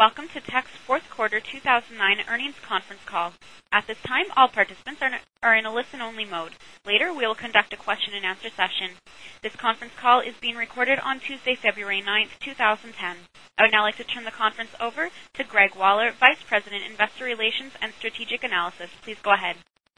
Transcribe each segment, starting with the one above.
Welcome to Teck's fourth quarter 2009 earnings conference call. At this time, all participants are in a listen-only mode. Later, we will conduct a question-and-answer session. This conference call is being recorded on Tuesday, February 9th, 2010. I would now like to turn the conference over to Greg Waller, Vice President, Investor Relations and Strategic Analysis. Please go ahead.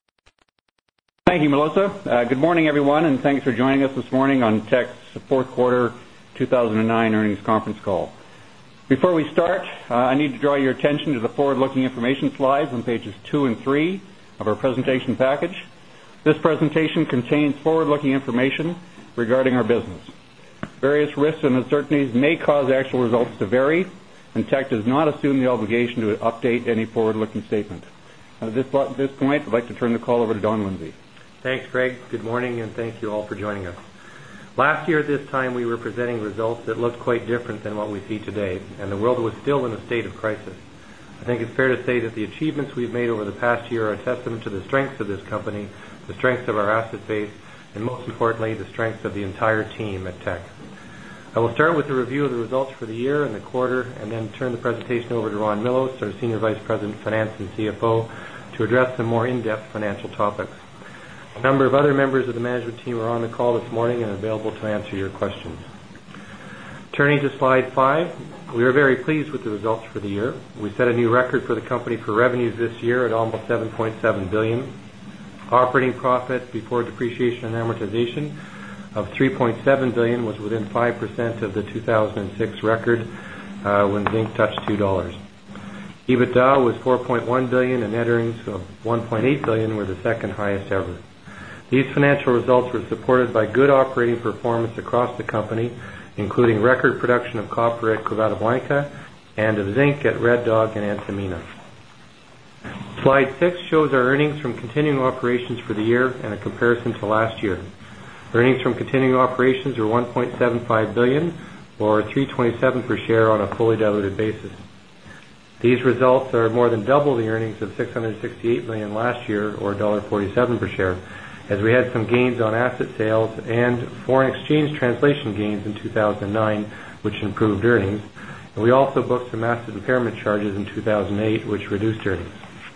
Thank you, Melissa. Good morning, everyone, and thanks for joining us this morning on Teck's fourth quarter 2009 earnings conference call. Before we start, I need to draw your attention to the forward-looking information slides on pages 2 and 3 of our presentation package. This presentation contains forward-looking information regarding our business. Various risks and uncertainties may cause actual results to vary, and Teck does not assume the obligation to update any forward-looking statement. At this point, I'd like to turn the call over to Don Lindsay. Thanks, Greg. Good morning, and thank you all for joining us. Last year at this time, we were presenting results that looked quite different than what we see today, and the world was still in a state of crisis. I think it's fair to say that the achievements we've made over the past year are a testament to the strengths of this company, the strengths of our asset base, and most importantly, the strengths of the entire team at Teck. I will start with a review of the results for the year and the quarter, and then turn the presentation over to Ron Millos, our Senior Vice President, Finance and CFO, to address some more in-depth financial topics. A number of other members of the management team are on the call this morning and available to answer your questions. Turning to slide 5, we are very pleased with the results for the year. We set a new record for the company for revenues this year at almost $7.7 billion. Operating profit before depreciation and amortization of $3.7 billion was within 5% of the 2006 record when zinc touched $2. EBITDA was $4.1 billion and net earnings of $1.8 billion were the second highest ever. These financial results were supported by good operating performance across the company, including record production of copper at Quebrada Blanca and of zinc at Red Dog and Antamina. Slide 6 shows our earnings from continuing operations for the year and a comparison to last year. Earnings from continuing operations were $1.75 billion, or $3.27 per share on a fully diluted basis. These results are more than double the earnings of $668 million last year, or $1.47 per share, as we had some gains on asset sales and foreign exchange translation gains in 2009, which improved earnings. And we also booked some asset impairment charges in 2008, which reduced earnings.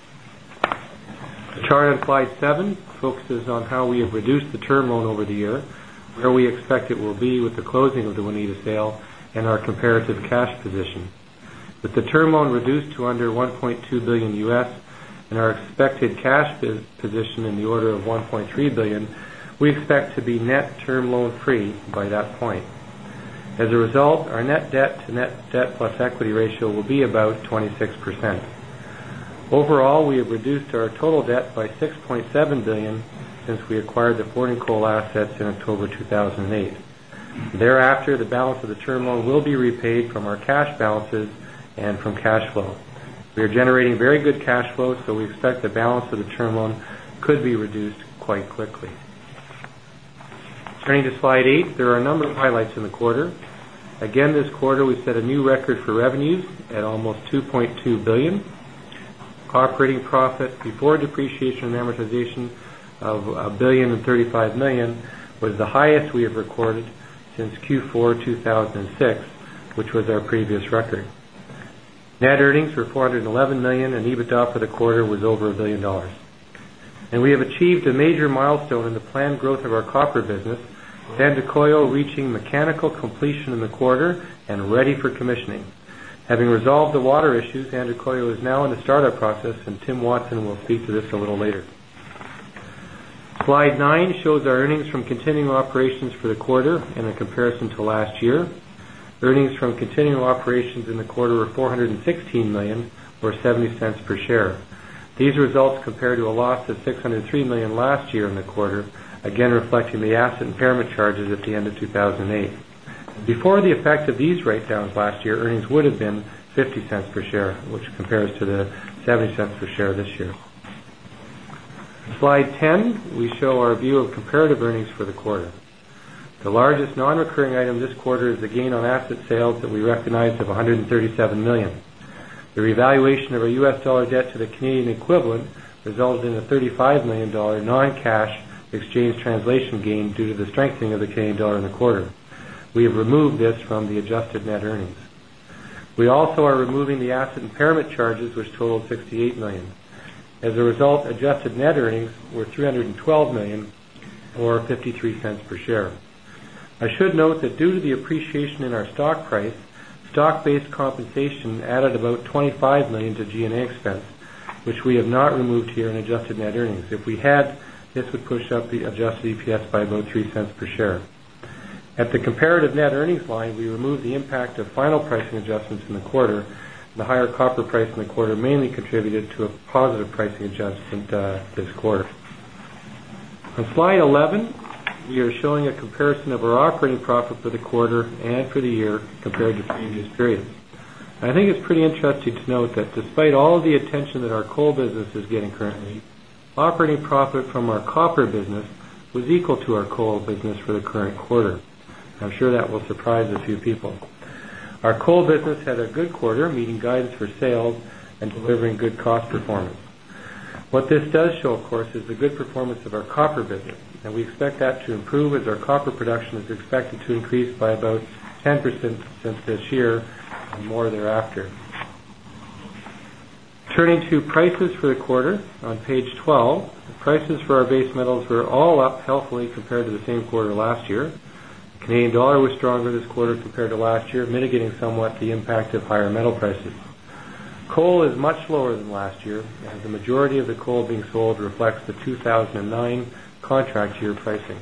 The chart on slide 7 focuses on how we have reduced the term loan over the year, where we expect it will be with the closing of the Waneta sale, and our comparative cash position. With the term loan reduced to under $1.2 billion U.S., and our expected cash position in the order of $1.3 billion, we expect to be net term loan free by that point. As a result, our net debt to net debt plus equity ratio will be about 26%. Overall, we have reduced our total debt by $6.7 billion since we acquired the Fording Coal assets in October 2008. Thereafter, the balance of the term loan will be repaid from our cash balances and from cash flow. We are generating very good cash flow, so we expect the balance of the term loan could be reduced quite quickly. Turning to slide 8, there are a number of highlights in the quarter. Again, this quarter we set a new record for revenues at almost $2.2 billion. Operating profit before depreciation and amortization of $1.035 billion was the highest we have recorded since Q4 2006, which was our previous record. Net earnings were $411 million, and EBITDA for the quarter was over $1 billion. And we have achieved a major milestone in the planned growth of our copper business, with Andacollo reaching mechanical completion in the quarter and ready for commissioning. Having resolved the water issues, Andacollo is now in the startup process, and Tim Watson will speak to this a little later. Slide 9 shows our earnings from continuing operations for the quarter in a comparison to last year. Earnings from continuing operations in the quarter were $416 million, or 70 cents per share. These results compare to a loss of $603 million last year in the quarter, again reflecting the asset impairment charges at the end of 2008. Before the effect of these write-downs last year, earnings would have been 50 cents per share, which compares to the 70 cents per share this year. Slide 10, we show our view of comparative earnings for the quarter. The largest non-recurring item this quarter is the gain on asset sales that we recognized of $137 million. The revaluation of our U.S. dollar debt to the Canadian equivalent resulted in a $35 million non-cash exchange translation gain due to the strengthening of the Canadian dollar in the quarter. We have removed this from the adjusted net earnings. We also are removing the asset impairment charges, which totaled $68 million. As a result, adjusted net earnings were $312 million, or 53 cents per share. I should note that due to the appreciation in our stock price, stock-based compensation added about $25 million to G&A expense, which we have not removed here in adjusted net earnings. If we had, this would push up the adjusted EPS by about 3 cents per share. At the comparative net earnings line, we removed the impact of final pricing adjustments in the quarter. The higher copper price in the quarter mainly contributed to a positive pricing adjustment this quarter. On slide 11, we are showing a comparison of our operating profit for the quarter and for the year compared to previous periods. I think it's pretty interesting to note that despite all of the attention that our coal business is getting currently, operating profit from our copper business was equal to our coal business for the current quarter. I'm sure that will surprise a few people. Our coal business had a good quarter, meeting guidance for sales and delivering good cost performance. What this does show, of course, is the good performance of our copper business, and we expect that to improve as our copper production is expected to increase by about 10% since this year and more thereafter. Turning to prices for the quarter, on page 12, the prices for our base metals were all up healthily compared to the same quarter last year. The Canadian dollar was stronger this quarter compared to last year, mitigating somewhat the impact of higher metal prices. Coal is much lower than last year, as the majority of the coal being sold reflects the 2009 contract year pricing.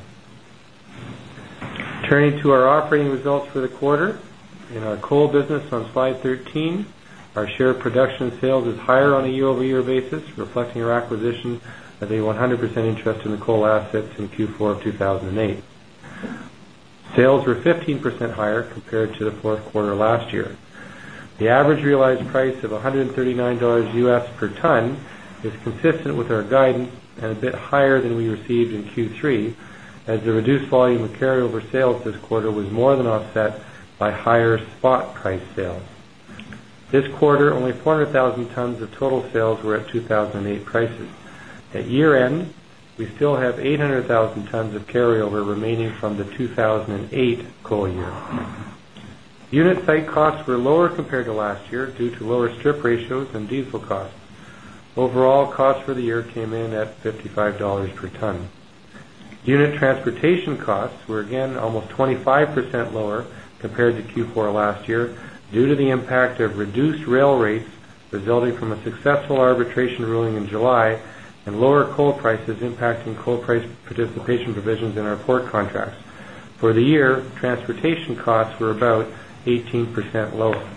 Turning to our operating results for the quarter, in our coal business on slide 13, our share of production and sales is higher on a year-over-year basis, reflecting our acquisition of a 100% interest in the coal assets in Q4 of 2008. Sales were 15% higher compared to the fourth quarter last year. The average realized price of $139 US per ton is consistent with our guidance and a bit higher than we received in Q3, as the reduced volume of carryover sales this quarter was more than offset by higher spot price sales. This quarter, only 400,000 tons of total sales were at 2008 prices. At year end, we still have 800,000 tons of carryover remaining from the 2008 coal year. Unit site costs were lower compared to last year due to lower strip ratios and diesel costs. Overall, costs for the year came in at $55 per ton. Unit transportation costs were again almost 25% lower compared to Q4 last year due to the impact of reduced rail rates resulting from a successful arbitration ruling in July and lower coal prices impacting coal price participation provisions in our port contracts. For the year, transportation costs were about 18% lower.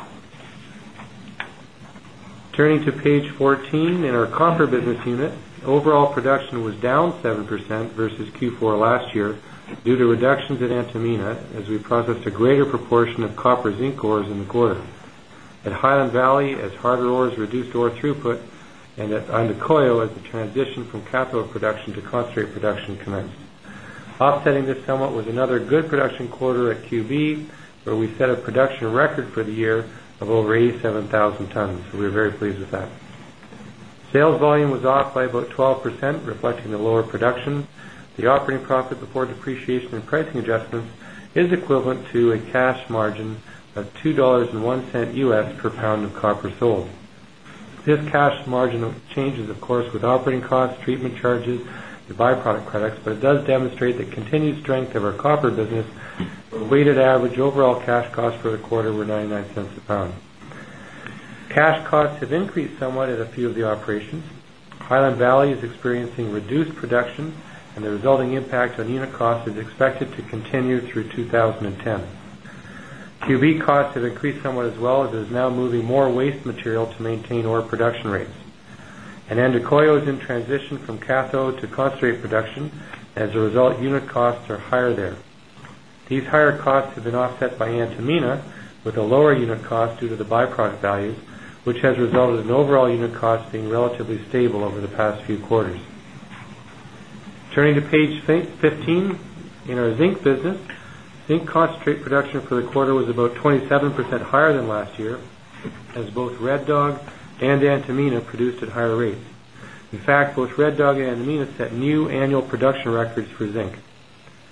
Turning to page 14, in our copper business unit, overall production was down 7% versus Q4 last year due to reductions at Antamina as we processed a greater proportion of copper zinc ores in the quarter. At Highland Valley, as harder ores reduced ore throughput, and at Andacollo as the transition from cathode production to concentrate production commenced. Offsetting this somewhat was another good production quarter at QB, where we set a production record for the year of over 87,000 tons. So we were very pleased with that. Sales volume was off by about 12%, reflecting the lower production. The operating profit before depreciation and pricing adjustments is equivalent to a cash margin of $2.01 US per pound of copper sold. This cash margin changes, of course, with operating costs, treatment charges, the byproduct credits, but it does demonstrate the continued strength of our copper business. The weighted average overall cash costs for the quarter were 99 cents a pound. Cash costs have increased somewhat at a few of the operations. Highland Valley is experiencing reduced production, and the resulting impact on unit costs is expected to continue through 2010. QB costs have increased somewhat as well, as it is now moving more waste material to maintain ore production rates. And Andacollo is in transition from cathode to concentrate production. As a result, unit costs are higher there. These higher costs have been offset by Antamina with a lower unit cost due to the byproduct values, which has resulted in overall unit costs being relatively stable over the past few quarters. Turning to page 15, in our zinc business, zinc concentrate production for the quarter was about 27% higher than last year, as both Red Dog and Antamina produced at higher rates. In fact, both Red Dog and Antamina set new annual production records for zinc.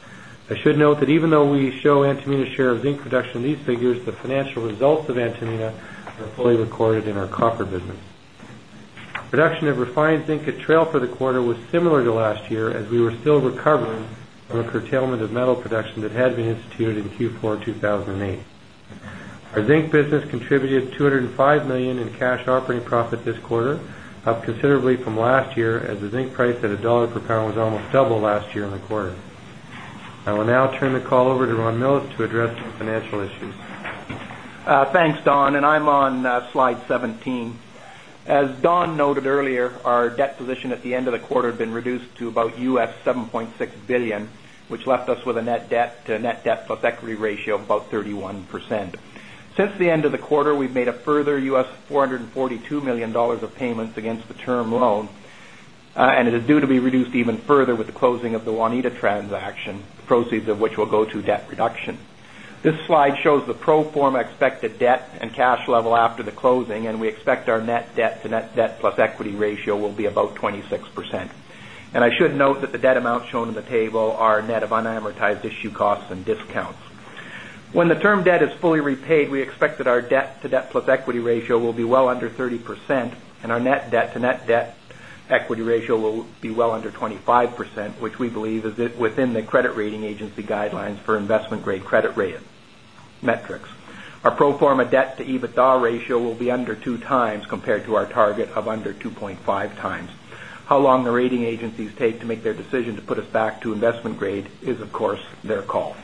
I should note that even though we show Antamina's share of zinc production in these figures, the financial results of Antamina are fully recorded in our copper business. Production of refined zinc at Trail for the quarter was similar to last year, as we were still recovering from a curtailment of metal production that had been instituted in Q4 2008. Our zinc business contributed $205 million in cash operating profit this quarter, up considerably from last year, as the zinc price at $1 per pound was almost double last year in the quarter. I will now turn the call over to Ron Millos to address some financial issues. Thanks, Don, and I'm on slide 17. As Don noted earlier, our debt position at the end of the quarter had been reduced to about US $7.6 billion, which left us with a net debt to net debt plus equity ratio of about 31%. Since the end of the quarter, we've made a further US $442 million of payments against the term loan, and it is due to be reduced even further with the closing of the Juanita transaction, the proceeds of which will go to debt reduction. This slide shows the pro forma expected debt and cash level after the closing, and we expect our net debt to net debt plus equity ratio will be about 26%. And I should note that the debt amounts shown in the table are net of unamortized issue costs and discounts. When the term debt is fully repaid, we expect that our debt to debt plus equity ratio will be well under 30%, and our net debt to net debt equity ratio will be well under 25%, which we believe is within the credit rating agency guidelines for investment-grade credit rating metrics. Our pro forma debt to EBITDA ratio will be under 2 times compared to our target of under 2.5 times. How long the rating agencies take to make their decision to put us back to investment grade is, of course, their call.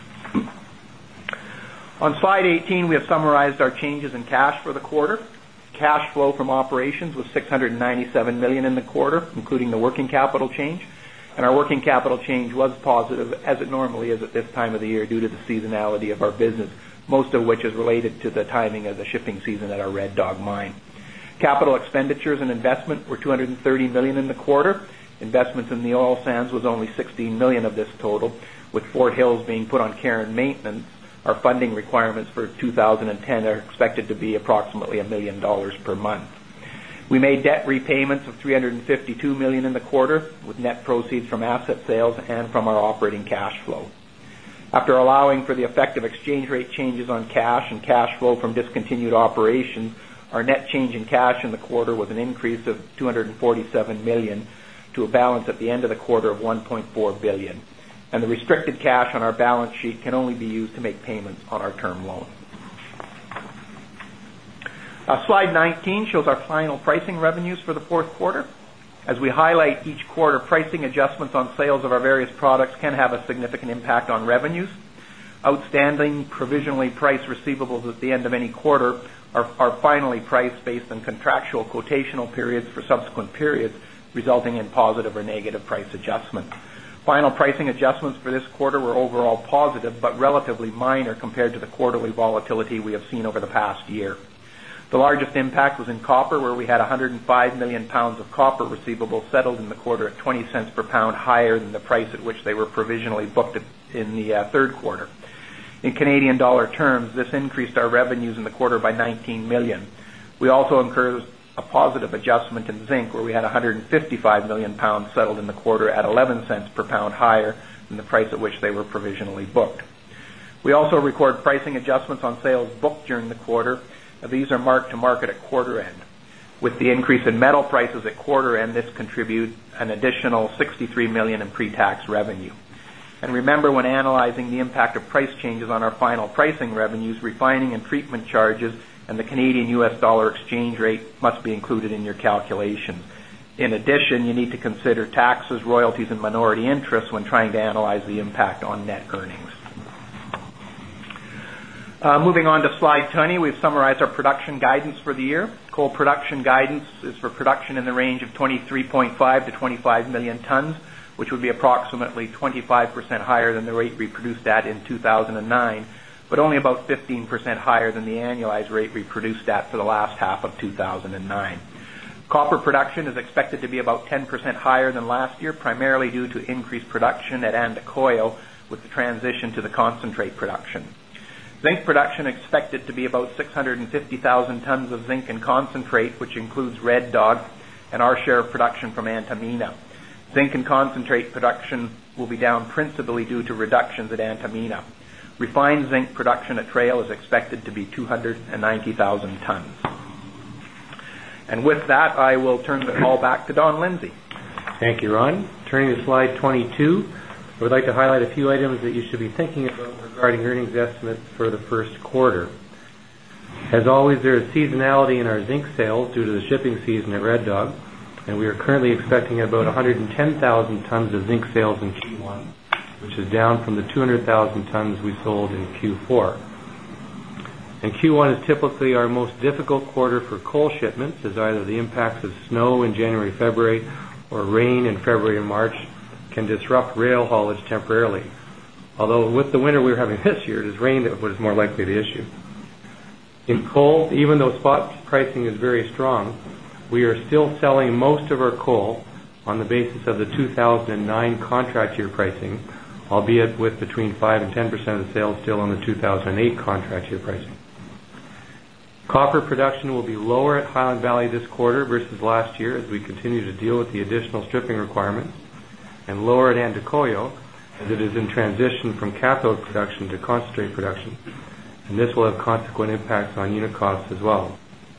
On slide 18, we have summarized our changes in cash for the quarter. Cash flow from operations was $697 million in the quarter, including the working capital change. And our working capital change was positive, as it normally is at this time of the year due to the seasonality of our business, most of which is related to the timing of the shipping season at our Red Dog mine. Capital expenditures and investment were $230 million in the quarter. Investments in the oil sands was only $16 million of this total, with Fort Hills being put on care and maintenance. Our funding requirements for 2010 are expected to be approximately $1 million per month. We made debt repayments of $352 million in the quarter, with net proceeds from asset sales and from our operating cash flow. After allowing for the effect of exchange rate changes on cash and cash flow from discontinued operations, our net change in cash in the quarter was an increase of $247 million to a balance at the end of the quarter of $1.4 billion. And the restricted cash on our balance sheet can only be used to make payments on our term loan. Slide 19 shows our final pricing revenues for the fourth quarter. As we highlight each quarter, pricing adjustments on sales of our various products can have a significant impact on revenues. Outstanding provisionally priced receivables at the end of any quarter are finally priced based on contractual quotational periods for subsequent periods, resulting in positive or negative price adjustments. Final pricing adjustments for this quarter were overall positive, but relatively minor compared to the quarterly volatility we have seen over the past year. The largest impact was in copper, where we had 105 million pounds of copper receivables settled in the quarter at 20 cents per pound higher than the price at which they were provisionally booked in the third quarter. In Canadian dollar terms, this increased our revenues in the quarter by 19 million. We also incurred a positive adjustment in zinc, where we had 155 million pounds settled in the quarter at 11 cents per pound higher than the price at which they were provisionally booked. We also record pricing adjustments on sales booked during the quarter. These are marked to market at quarter end. With the increase in metal prices at quarter end, this contributes an additional $63 million in pre-tax revenue. And remember, when analyzing the impact of price changes on our final pricing revenues, refining and treatment charges and the Canadian-US dollar exchange rate must be included in your calculations. In addition, you need to consider taxes, royalties, and minority interests when trying to analyze the impact on net earnings. Moving on to slide 20, we've summarized our production guidance for the year. Coal production guidance is for production in the range of 23.5 to 25 million tons, which would be approximately 25% higher than the rate we produced at in 2009, but only about 15% higher than the annualized rate we produced at for the last half of 2009. Copper production is expected to be about 10% higher than last year, primarily due to increased production at Andacollo with the transition to the concentrate production. Zinc production expected to be about 650,000 tons of zinc and concentrate, which includes Red Dog and our share of production from Antamina. Zinc and concentrate production will be down principally due to reductions at Antamina. Refined zinc production at Trail is expected to be 290,000 tons. And with that, I will turn the call back to Don Lindsay. Thank you, Ron. Turning to slide 22, I would like to highlight a few items that you should be thinking about regarding earnings estimates for the first quarter. As always, there is seasonality in our zinc sales due to the shipping season at Red Dog, and we are currently expecting about 110,000 tons of zinc sales in Q1, which is down from the 200,000 tons we sold in Q4. And Q1 is typically our most difficult quarter for coal shipments, as either the impacts of snow in January, February, or rain in February and March can disrupt rail haulage temporarily. Although with the winter we were having this year, it is rain that was more likely the issue. In coal, even though spot pricing is very strong, we are still selling most of our coal on the basis of the 2009 contract year pricing, albeit with between 5 and 10% of the sales still on the 2008 contract year pricing. Copper production will be lower at Highland Valley this quarter versus last year as we continue to deal with the additional stripping requirements, and lower at Andacollo as it is in transition from cathode production to concentrate production, and this will have consequent impacts on unit costs as well.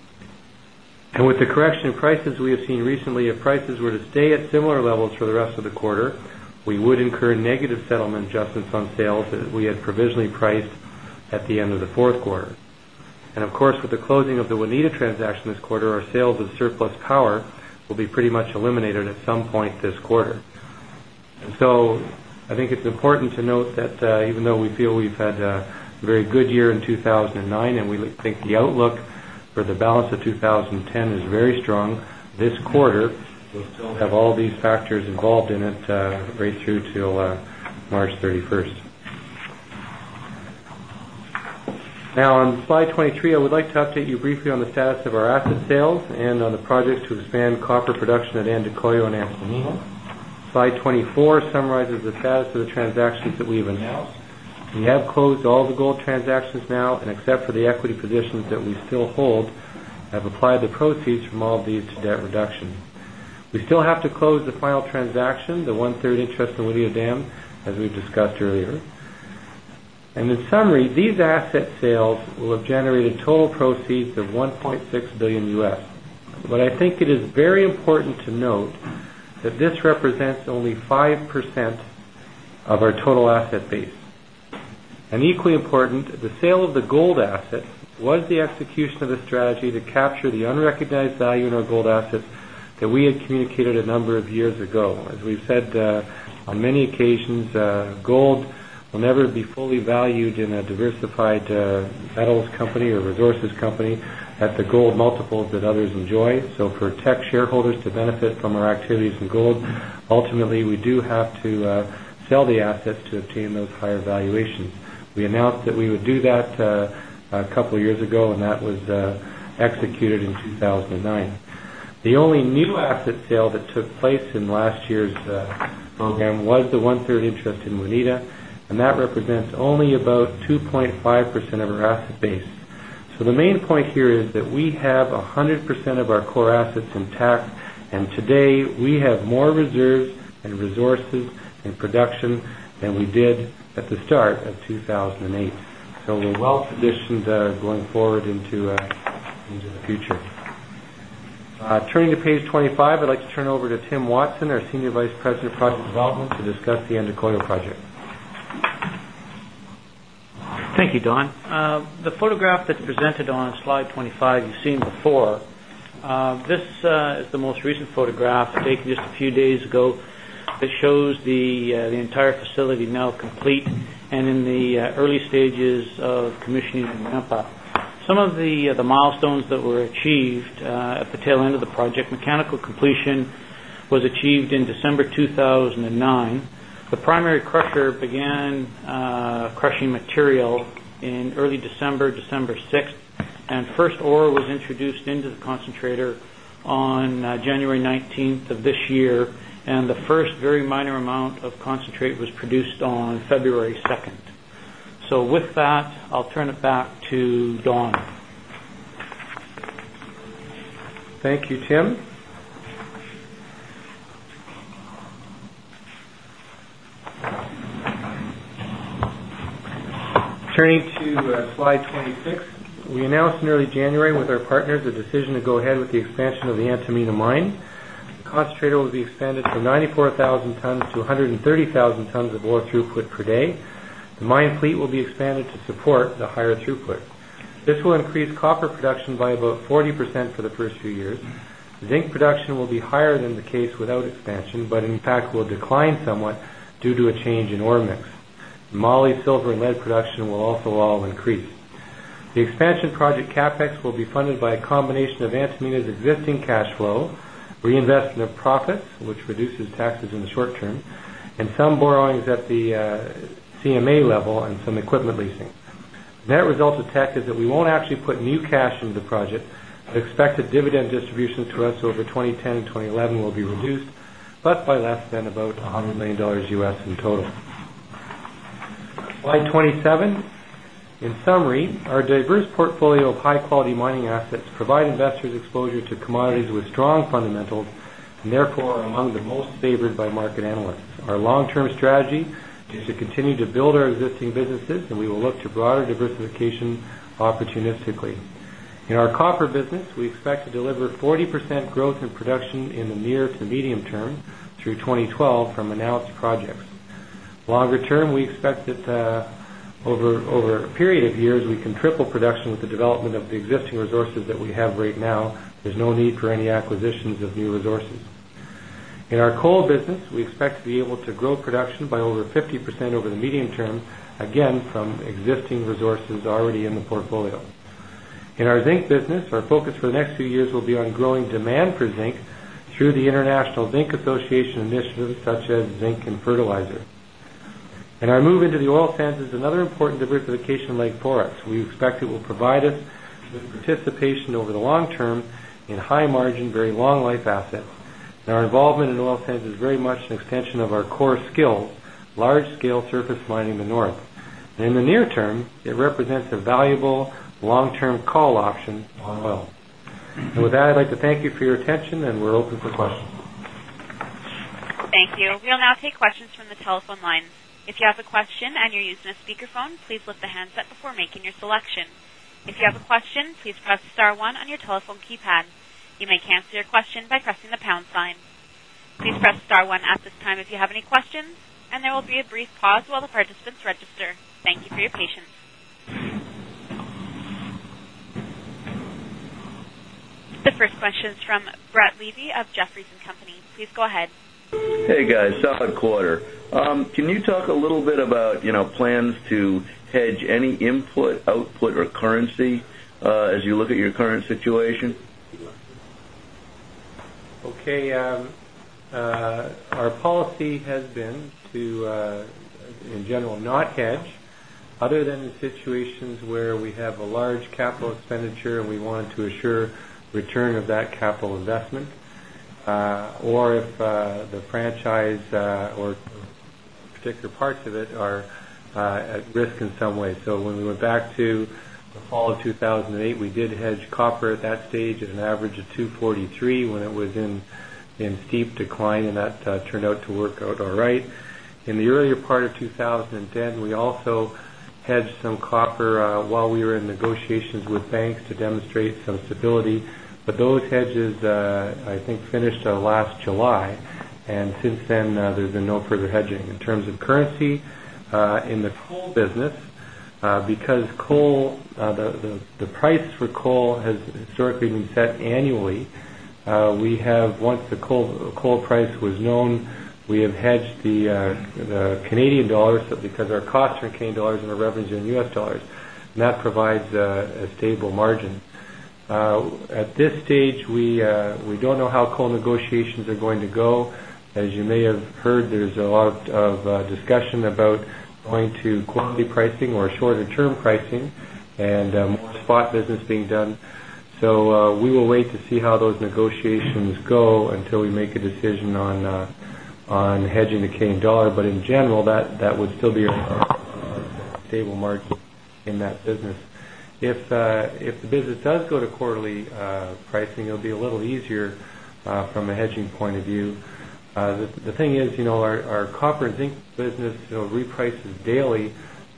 And with the correction in prices we have seen recently, if prices were to stay at similar levels for the rest of the quarter, we would incur negative settlement adjustments on sales that we had provisionally priced at the end of the fourth quarter. And of course, with the closing of the Juanita transaction this quarter, our sales of surplus power will be pretty much eliminated at some point this quarter. And so I think it's important to note that even though we feel we've had a very good year in 2009 and we think the outlook for the balance of 2010 is very strong, this quarter will still have all these factors involved in it right through till March 31st. Now on slide 23, I would like to update you briefly on the status of our asset sales and on the projects to expand copper production at Andacollo and Antamina. Slide 24 summarizes the status of the transactions that we have announced. We have closed all the gold transactions now, and except for the equity positions that we still hold, have applied the proceeds from all of these to debt reduction. We still have to close the final transaction, the 1/3 interest in Juanita Dam, as we've discussed earlier. And in summary, these asset sales will have generated total proceeds of $1.6 billion US. But I think it is very important to note that this represents only 5% of our total asset base. And equally important, the sale of the gold assets was the execution of the strategy to capture the unrecognized value in our gold assets that we had communicated a number of years ago. As we've said on many occasions, gold will never be fully valued in a diversified metals company or resources company at the gold multiples that others enjoy. So for Teck shareholders to benefit from our activities in gold, ultimately we do have to sell the assets to obtain those higher valuations. We announced that we would do that a couple of years ago, and that was executed in 2009. The only new asset sale that took place in last year's program was the 1/3 interest in Juanita, and that represents only about 2.5% of our asset base. So the main point here is that we have 100% of our core assets intact, and today we have more reserves and resources and production than we did at the start of 2008. So we're well positioned going forward into the future. Turning to page 25, I'd like to turn over to Tim Watson, our Senior Vice President of Project Development, to discuss the Andacollo project. Thank you, Don. The photograph that's presented on slide 25 you've seen before. This is the most recent photograph taken just a few days ago that shows the entire facility now complete and in the early stages of commissioning and ramp up. Some of the milestones that were achieved at the tail end of the project: mechanical completion was achieved in December 2009. The primary crusher began crushing material in early December 6th, and first ore was introduced into the concentrator on January 19th of this year, and the first very minor amount of concentrate was produced on February 2nd. So with that, I'll turn it back to Don. Thank you, Tim. Turning to slide 26, we announced in early January with our partners a decision to go ahead with the expansion of the Antamina mine. The concentrator will be expanded from 94,000 tons to 130,000 tons of ore throughput per day. The mine fleet will be expanded to support the higher throughput. This will increase copper production by about 40% for the first few years. Zinc production will be higher than the case without expansion, but in fact will decline somewhat due to a change in ore mix. Moly, silver, and lead production will also all increase. The expansion project capex will be funded by a combination of Antamina's existing cash flow, reinvestment of profits, which reduces taxes in the short term, and some borrowings at the CMA level and some equipment leasing. The net result of Teck is that we won't actually put new cash into the project, but expected dividend distributions to us over 2010 and 2011 will be reduced, but by less than about $100 million US in total. Slide 27. In summary, our diverse portfolio of high-quality mining assets provide investors exposure to commodities with strong fundamentals and therefore are among the most favored by market analysts. Our long-term strategy is to continue to build our existing businesses, and we will look to broader diversification opportunistically. In our copper business, we expect to deliver 40% growth in production in the near to medium term through 2012 from announced projects. Longer term, we expect that over a period of years, we can triple production with the development of the existing resources that we have right now. There's no need for any acquisitions of new resources. In our coal business, we expect to be able to grow production by over 50% over the medium term, again from existing resources already in the portfolio. In our zinc business, our focus for the next few years will be on growing demand for zinc through the International Zinc Association initiatives such as zinc and fertilizer. And our move into the oil sands is another important diversification leg for us. We expect it will provide us with participation over the long term in high margin, very long life assets. And our involvement in oil sands is very much an extension of our core skills, large scale surface mining in the north. And in the near term, it represents a valuable long term call option on oil. And with that, I'd like to thank you for your attention, and we're open for questions. Thank you. We'll now take questions from the telephone lines. If you have a question and you're using a speakerphone, please lift the handset before making your selection. If you have a question, please press star 1 on your telephone keypad. You may cancel your question by pressing the pound sign. Please press star 1 at this time if you have any questions, and there will be a brief pause while the participants register. Thank you for your patience. The first question is from Brett Levy of Jefferies & Company. Please go ahead. Hey guys, solid quarter. Can you talk a little bit about plans to hedge any input, output, or currency as you look at your current situation? Okay, our policy has been to, in general, not hedge, other than in situations where we have a large capital expenditure and we wanted to assure return of that capital investment, or if the franchise or particular parts of it are at risk in some way. So when we went back to the fall of 2008, we did hedge copper at that stage at an average of 243 when it was in steep decline, and that turned out to work out all right. In the earlier part of 2010, we also hedged some copper while we were in negotiations with banks to demonstrate some stability. But those hedges, I think, finished last July, and since then there's been no further hedging. In terms of currency, in the coal business, because coal, the price for coal has historically been set annually, we have, once the coal price was known, we have hedged the Canadian dollars because our costs are in Canadian dollars and our revenues are in U.S. dollars, and that provides a stable margin. At this stage, we don't know how coal negotiations are going to go. As you may have heard, there's a lot of discussion about going to quarterly pricing or shorter term pricing and more spot business being done. So we will wait to see how those negotiations go until we make a decision on hedging the Canadian dollar. But in general, that would still be a stable margin in that business. If the business does go to quarterly pricing, it'll be a little easier from a hedging point of view. The thing is, our copper and zinc business reprices daily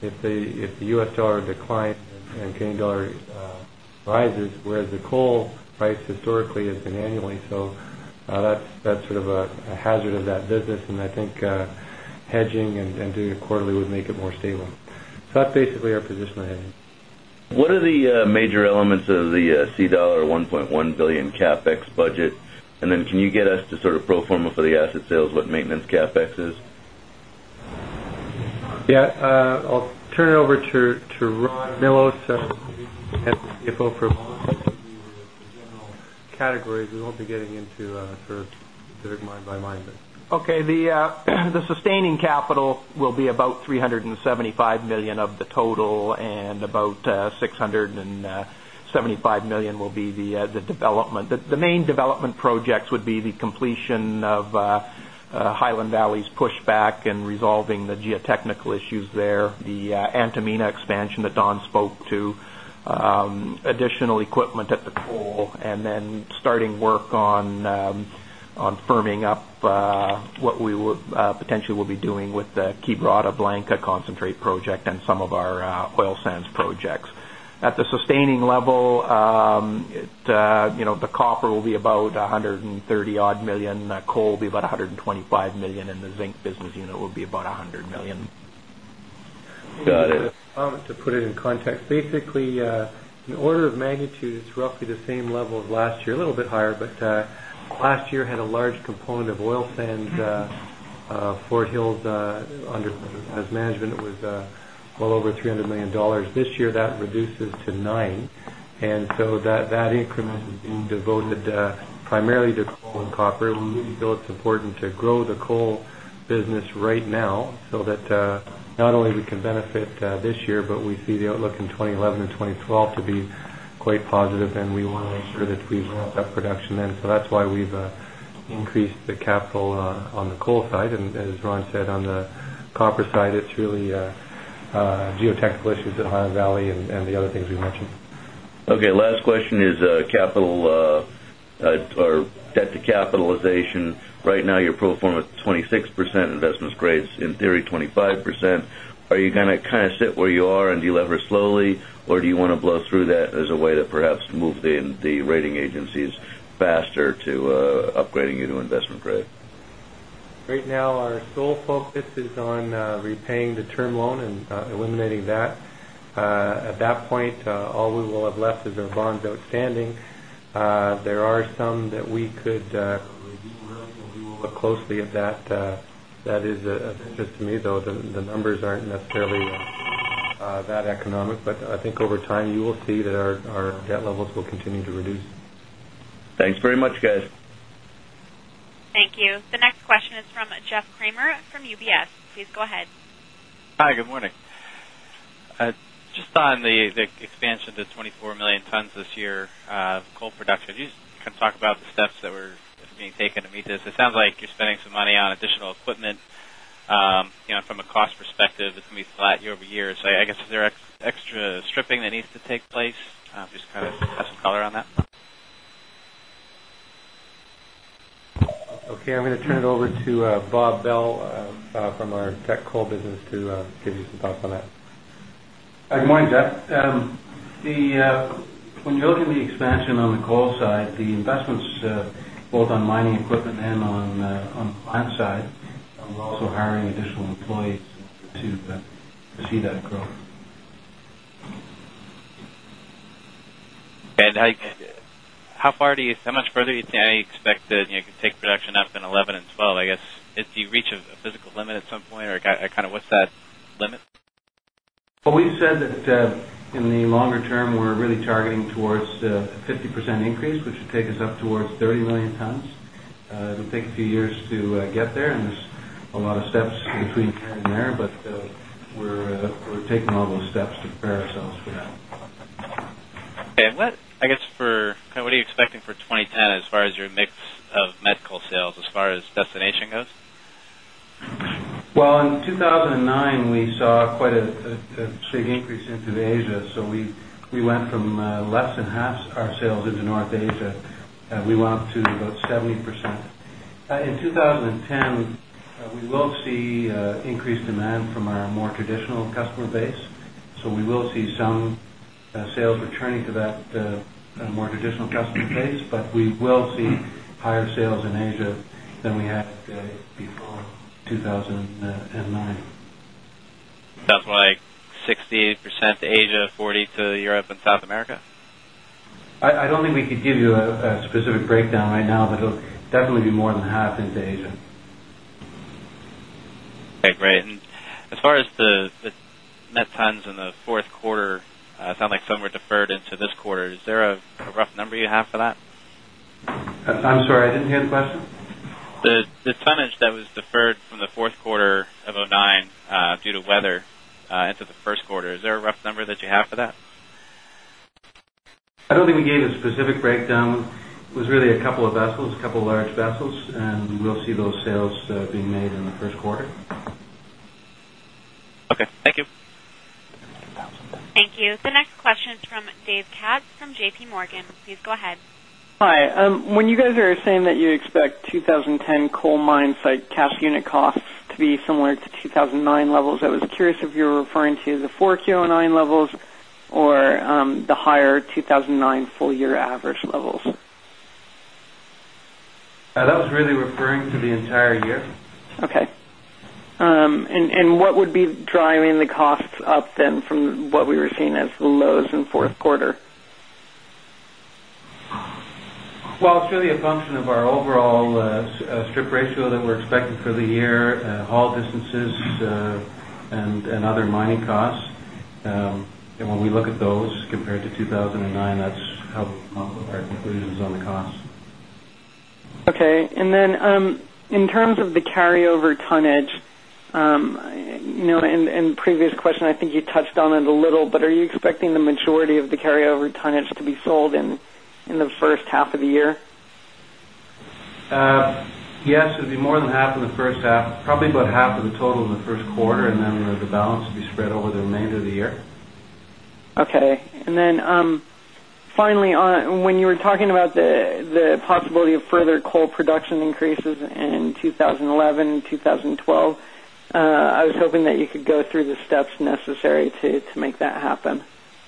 if the U.S. dollar declines and Canadian dollar rises, whereas the coal price historically has been annually. So that's sort of a hazard of that business, and I think hedging and doing it quarterly would make it more stable. So that's basically our position on hedging. What are the major elements of the $1.1 billion CapEx budget? And then can you get us to sort of pro forma for the asset sales what maintenance CapEx is? Yeah, I'll turn it over to Ron Millos, CFO for the general categories. We won't be getting into sort of specific mine by mine. Okay, the sustaining capital will be about $375 million of the total, and about $675 million will be the development. The main development projects would be the completion of Highland Valley's pushback and resolving the geotechnical issues there, the Antamina expansion that Don spoke to, additional equipment at the coal, and then starting work on firming up what we would potentially will be doing with the Quebrada Blanca concentrate project and some of our oil sands projects. At the sustaining level, the copper will be about 130 odd million, coal will be about 125 million, and the zinc business unit will be about 100 million. Got it. To put it in context, basically, in order of magnitude, it's roughly the same level as last year, a little bit higher, but last year had a large component of oil sands. Fort Hills as management was well over $300 million. This year that reduces to 9, and so that increment is being devoted primarily to coal and copper. We feel it's important to grow the coal business right now so that not only we can benefit this year, but we see the outlook in 2011 and 2012 to be quite positive, and we want to make sure that we've ramped up production then. So that's why we've increased the capital on the coal side, and as Ron said, on the copper side, it's really geotechnical issues at Highland Valley and the other things we mentioned. Okay, last question is capital or debt to capitalization. Right now, your pro forma 26%, investment grades in theory 25%. Are you going to kind of sit where you are and delever slowly, or do you want to blow through that as a way to perhaps move the rating agencies faster to upgrading you to investment grade? Right now, our sole focus is on repaying the term loan and eliminating that. At that point, all we will have left is our bonds outstanding. There are some that we could redeem early, and we will look closely at that. That is of interest to me, though the numbers aren't necessarily that economic, but I think over time you will see that our debt levels will continue to reduce. Thanks very much, guys. Thank you. The next question is from Jeff Kramer from UBS. Please go ahead. Hi, good morning. Just on the expansion to 24 million tons this year, coal production, you can talk about the steps that were being taken to meet this. It sounds like you're spending some money on additional equipment. From a cost perspective, it's going to be flat year over year. So I guess is there extra stripping that needs to take place? Just kind of have some color on that. Okay, I'm going to turn it over to Bob Bell from our Teck Coal business to give you some thoughts on that. Good morning, Jeff. When you look at the expansion on the coal side, the investments both on mining equipment and on the plant side, we're also hiring additional employees to see that growth. And how much further do you expect that you can take production up in 11 and 12? I guess, do you reach a physical limit at some point, or kind of what's that limit? Well, we've said that in the longer term, we're really targeting towards a 50% increase, which would take us up towards 30 million tons. It'll take a few years to get there, and there's a lot of steps between here and there, but we're taking all those steps to prepare ourselves for that. Okay, what are you expecting for 2010 as far as your mix of met coal sales as far as destination goes? Well, in 2009, we saw quite a big increase into Asia, so we went from less than half our sales into North Asia. We went up to about 70%. In 2010, we will see increased demand from our more traditional customer base. So we will see some sales returning to that more traditional customer base, but we will see higher sales in Asia than we had before 2009. Sounds like 60% to Asia, 40% to Europe and South America? I don't think we could give you a specific breakdown right now, but it'll definitely be more than half into Asia. Okay, great. And as far as the net tons in the fourth quarter, it sounds like some were deferred into this quarter. Is there a rough number you have for that? I'm sorry, I didn't hear the question. The tonnage that was deferred from the fourth quarter of 2009 due to weather into the first quarter, is there a rough number that you have for that? I don't think we gave a specific breakdown. It was really a couple of vessels, a couple of large vessels, and we'll see those sales being made in the first quarter. Okay, thank you. Thank you. The next question is from Dave Katz from J.P. Morgan. Please go ahead. Hi. When you guys are saying that you expect 2010 coal mine site cash unit costs to be similar to 2009 levels, I was curious if you were referring to the 4Q09 levels or the higher 2009 full-year average levels. That was really referring to the entire year. Okay. And what would be driving the costs up then from what we were seeing as the lows in fourth quarter? Well, it's really a function of our overall strip ratio that we're expecting for the year, haul distances, and other mining costs. And when we look at those compared to 2009, that's how we come up with our conclusions on the costs. Okay. And then in terms of the carryover tonnage, in previous question, I think you touched on it a little, but are you expecting the majority of the carryover tonnage to be sold in the first half of the year? Yes, it'll be more than half in the first half, probably about half of the total in the first quarter, and then the balance will be spread over the remainder of the year. Okay. And then finally, when you were talking about the possibility of further coal production increases in 2011 and 2012, I was hoping that you could go through the steps necessary to make that happen.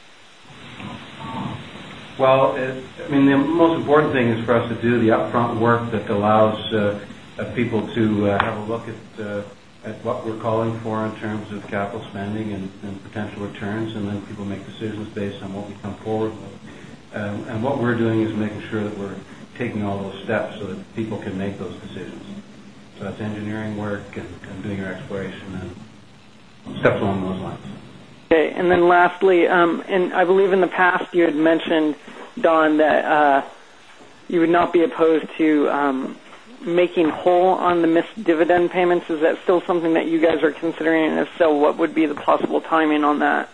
Well, the most important thing is for us to do the upfront work that allows people to have a look at what we're calling for in terms of capital spending and potential returns, and then people make decisions based on what we come forward with. And what we're doing is making sure that we're taking all those steps so that people can make those decisions. So that's engineering work and doing your exploration and steps along those lines. Okay, and then lastly, and I believe in the past you had mentioned, Don, that you would not be opposed to making whole on the missed dividend payments. Is that still something that you guys are considering? And if so, what would be the possible timing on that?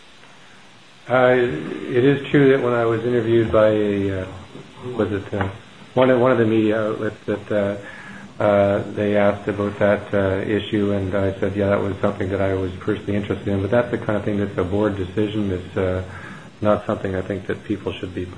It is true that when I was interviewed by one of the media outlets that they asked about that issue, and I said, yeah, that was something that I was personally interested in. But that's the kind of thing that's a board decision. It's not something I think that people should be,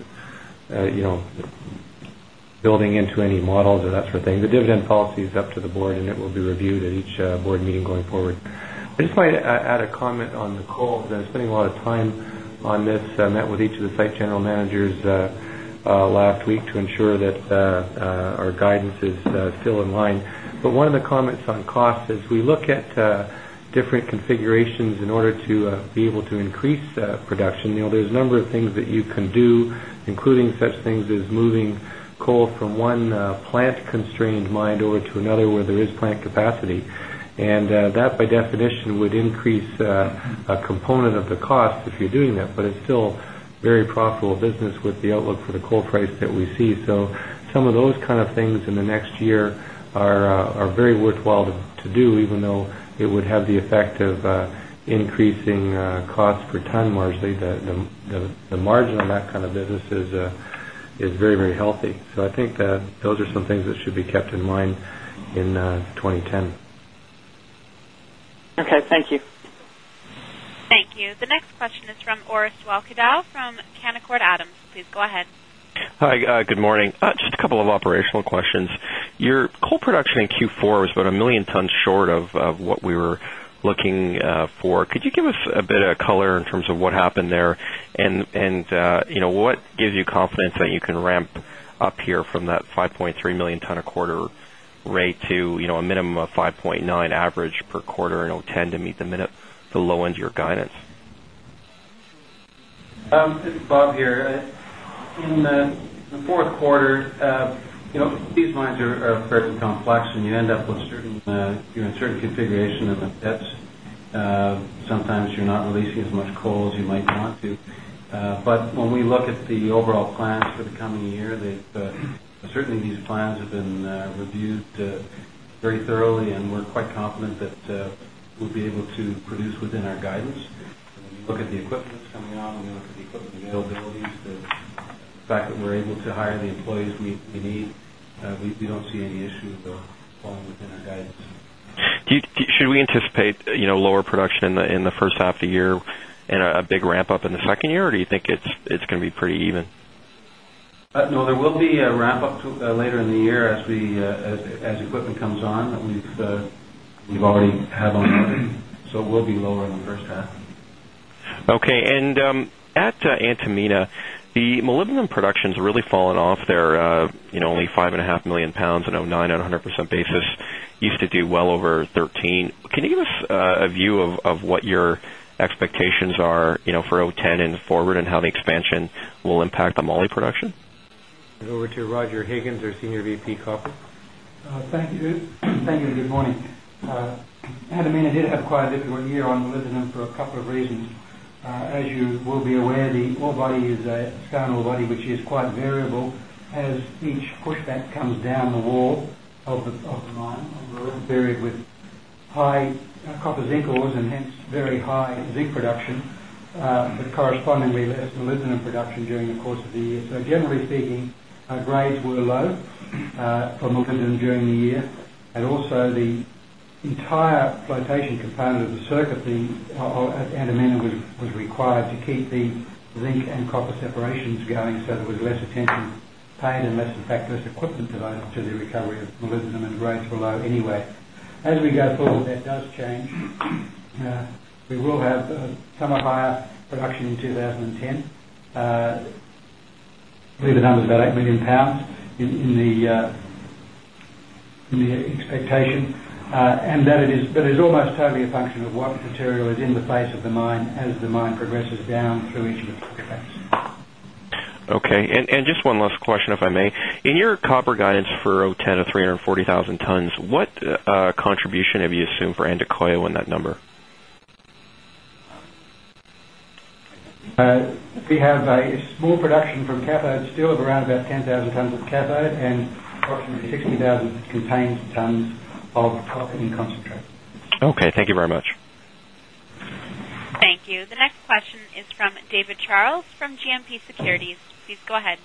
building into any models or that sort of thing. The dividend policy is up to the board, and it will be reviewed at each board meeting going forward. I just might add a comment on the coal, because I'm spending a lot of time on this. I met with each of the site general managers last week to ensure that our guidance is still in line. But one of the comments on cost is we look at different configurations in order to be able to increase production. There's a number of things that you can do, including such things as moving coal from one plant-constrained mine over to another where there is plant capacity. And that, by definition, would increase a component of the cost if you're doing that. But it's still very profitable business with the outlook for the coal price that we see. So some of those kind of things in the next year are very worthwhile to do, even though it would have the effect of increasing costs per ton marginally. The margin on that kind of business is very, very healthy. So I think that those are some things that should be kept in mind in 2010. Okay, thank you. Thank you. The next question is from Orest Wowkodaw from Canaccord Adams. Please go ahead. Hi, good morning. Just a couple of operational questions. Your coal production in Q4 was about 1 million tons short of what we were looking for. Could you give us a bit of color in terms of what happened there, and what gives you confidence that you can ramp up here from that 5.3 million ton a quarter rate to a minimum of 5.9 average per quarter in 2010 to meet the low end of your guidance? Bob here. In the fourth quarter, these mines are fairly complex, and you end up with you're in certain configuration of the pits. Sometimes you're not releasing as much coal as you might want to. But when we look at the overall plans for the coming year, certainly these plans have been reviewed very thoroughly, and we're quite confident that we'll be able to produce within our guidance. When you look at the equipment that's coming on, when you look at the equipment availabilities, the fact that we're able to hire the employees we need, we don't see any issue falling within our guidance. Should we anticipate lower production in the first half of the year and a big ramp up in the second year, or do you think it's going to be pretty even? No, there will be a ramp up later in the year as equipment comes on that we've already have on order, so it will be lower in the first half. Okay, and at Antamina, the molybdenum production's really fallen off there. Only 5.5 million pounds in 2009 on a 100% basis. Used to do well over 13. Can you give us a view of what your expectations are, for 2010 and forward, and how the expansion will impact the moly production? Over to Roger Higgins, our Senior VP Copper. Thank you. Thank you, and good morning. Antamina did have quite a difficult year on molybdenum for a couple of reasons. As you will be aware, the ore body is a skarn ore body which is quite variable. As each pushback comes down the wall of the mine, over a period with high copper zinc ores and hence very high zinc production, but correspondingly less molybdenum production during the course of the year. So generally speaking, grades were low for molybdenum during the year, and also the entire flotation component of the circuit at Antamina was required to keep the zinc and copper separations going, so there was less attention paid and less equipment devoted to the recovery of molybdenum, and grades were low anyway. As we go forward, that does change. We will have somewhat higher production in 2010. I believe the number is about 8 million pounds in the expectation. And that it is almost totally a function of what material is in the face of the mine as the mine progresses down through each of its pushbacks. Okay, and just one last question, if I may. In your copper guidance for 2010 of 340,000 tons, what contribution have you assumed for Andacollo in that number? We have a small production from cathode steel of around about 10,000 tons of cathode and approximately 60,000 contained tons of copper in concentrate. Okay, thank you very much. Thank you. The next question is from David Charles from GMP Securities. Please go ahead.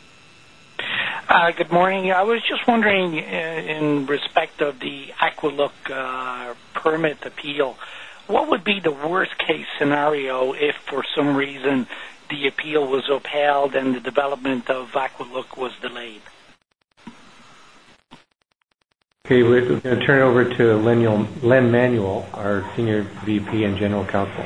Good morning. I was just wondering, in respect of the Aqualook permit appeal, what would be the worst case scenario if for some reason the appeal was upheld and the development of Aqualook was delayed? Okay, we're going to turn it over to Len Manuel, our Senior VP and General Counsel.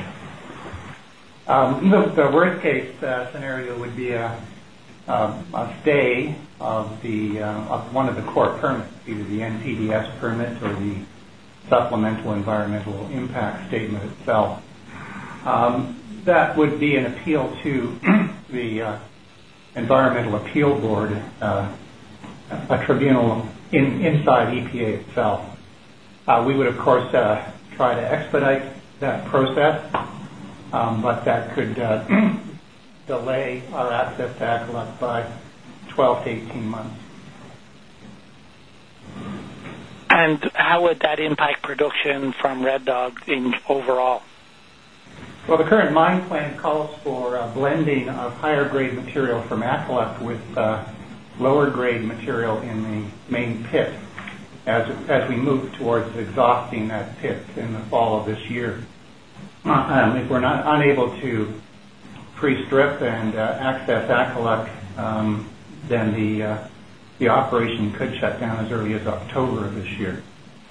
The worst case scenario would be a stay of one of the core permits, either the NPDES permit or the supplemental environmental impact statement itself. That would be an appeal to the Environmental Appeal Board, a tribunal inside EPA itself. We would, of course, try to expedite that process, but that could delay our access to Aqualook by 12 to 18 months. And how would that impact production from Red Dog overall? Well, the current mine plan calls for a blending of higher grade material from Aqualook with lower grade material in the main pit as we move towards exhausting that pit in the fall of this year. If we're not unable to pre-strip and access Aqualook, then the the operation could shut down as early as October of this year.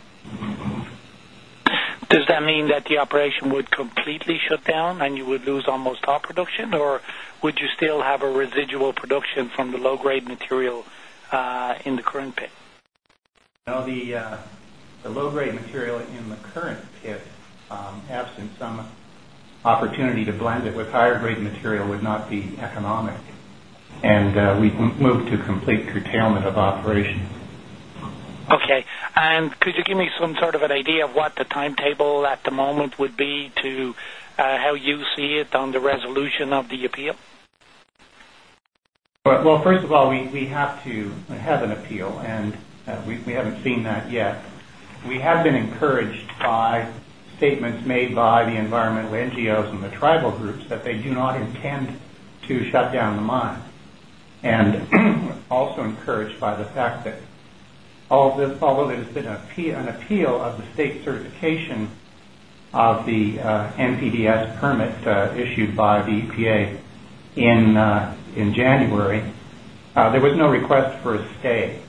Does that mean that the operation would completely shut down and you would lose almost all production, or would you still have a residual production from the low-grade material in the current pit? No, the low-grade material in the current pit, absent some opportunity to blend it with higher-grade material, would not be economic. And we've moved to complete curtailment of operations. Okay. And could you give me some sort of an idea of what the timetable at the moment would be to how you see it on the resolution of the appeal? Well, first of all, we have to have an appeal, and we haven't seen that yet. We have been encouraged by statements made by the environmental NGOs and the tribal groups that they do not intend to shut down the mine. And also encouraged by the fact that although there's been an appeal of the state certification of the NPDES permit issued by the EPA in January, there was no request for a stay.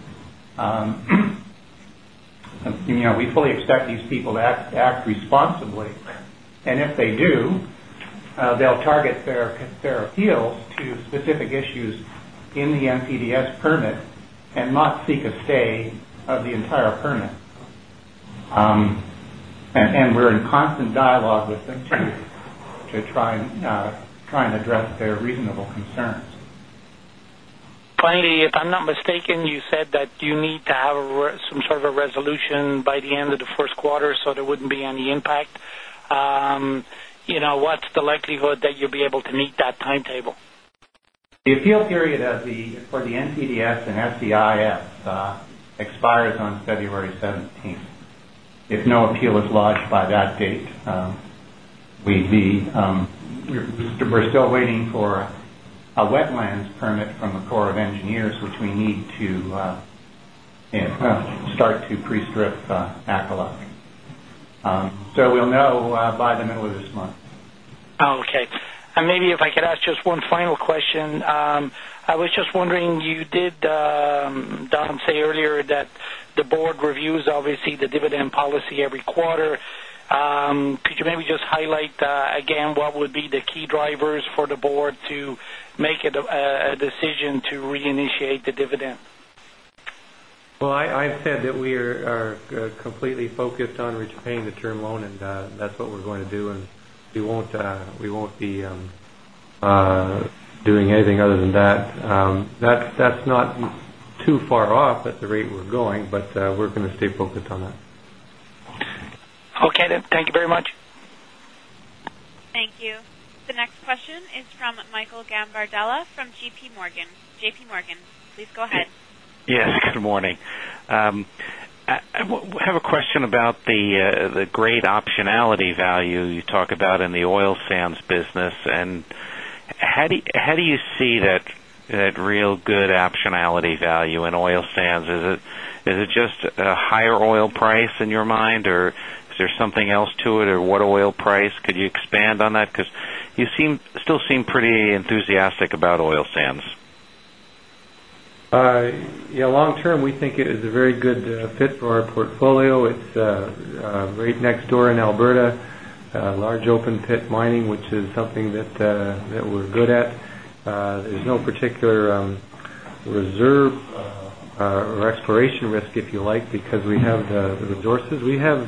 We fully expect these people to act responsibly, and if they do, they'll target their appeals to specific issues in the NPDES permit and not seek a stay of the entire permit. And we're in constant dialogue with them to try and address their reasonable concerns. Finally, if I'm not mistaken, you said that you need to have some sort of a resolution by the end of the first quarter so there wouldn't be any impact. What's the likelihood that you'll be able to meet that timetable? The appeal period for the NPDES and SEIS expires on February 17th. If no appeal is lodged by that date, we're still waiting for a wetlands permit from the Corps of Engineers, which we need to start to pre-strip Akaluk. So we'll know by the middle of this month. Okay. And maybe if I could ask just one final question. I was just wondering, you did, Don, say earlier that the board reviews, obviously, the dividend policy every quarter. Could you maybe just highlight, again, what would be the key drivers for the board to make a decision to reinitiate the dividend? Well, I've said that we are completely focused on repaying the term loan, and that's what we're going to do, and we won't be doing anything other than that. That's not too far off at the rate we're going, but we're going to stay focused on that. Okay, then. Thank you very much. Thank you. The next question is from Michael Gambardella from JP Morgan. JP Morgan, please go ahead. Yes, good morning. I have a question about the great optionality value you talk about in the oil sands business, and how do you see that real good optionality value in oil sands? Is it just a higher oil price in your mind, or is there something else to it, or what oil price? Could you expand on that? Because you still seem pretty enthusiastic about oil sands. Long term, we think it is a very good fit for our portfolio. It's right next door in Alberta, large open pit mining, which is something that we're good at. There's no particular reserve or exploration risk, if you like, because we have the resources. We have,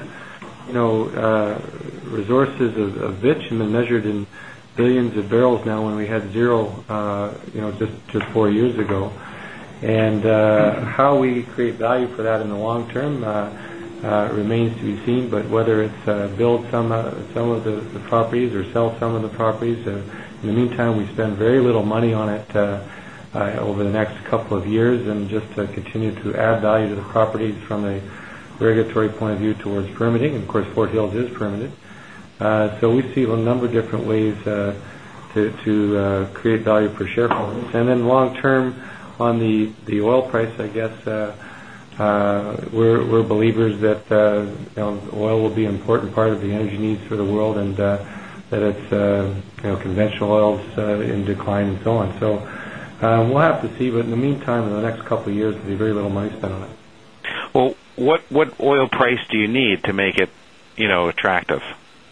resources of bitumen measured in billions of barrels now, when we had zero, just 4 years ago. And how we create value for that in the long term remains to be seen. But whether it's build some of the properties or sell some of the properties, in the meantime, we spend very little money on it over the next couple of years, and just to continue to add value to the properties from a regulatory point of view towards permitting. And of course, Fort Hills is permitted. So we see a number of different ways to create value for shareholders. And then long term, on the oil price, I guess we're believers that oil will be an important part of the energy needs for the world, and that it's conventional oils in decline and so on. So We'll have to see, but in the meantime, in the next couple of years, there'll be very little money spent on it. Well, what oil price do you need to make it, attractive?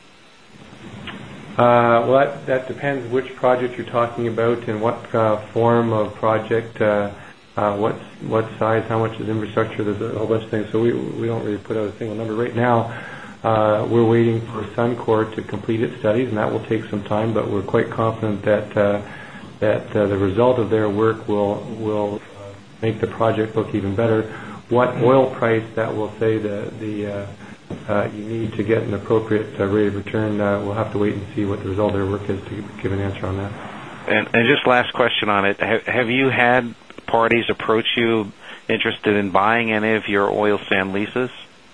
Well, that depends which project you're talking about and what form of project, what size, how much is infrastructure. There's a whole bunch of things. So we don't really put out a single number right now. We're waiting for Suncor to complete its studies, and that will take some time. But we're quite confident that the result of their work will make the project look even better. What oil price that will say you need to get an appropriate rate of return, we'll have to wait and see what the result of their work is to give an answer on that. And just last question on it. Have you had parties approach you interested in buying any of your oil sand leases?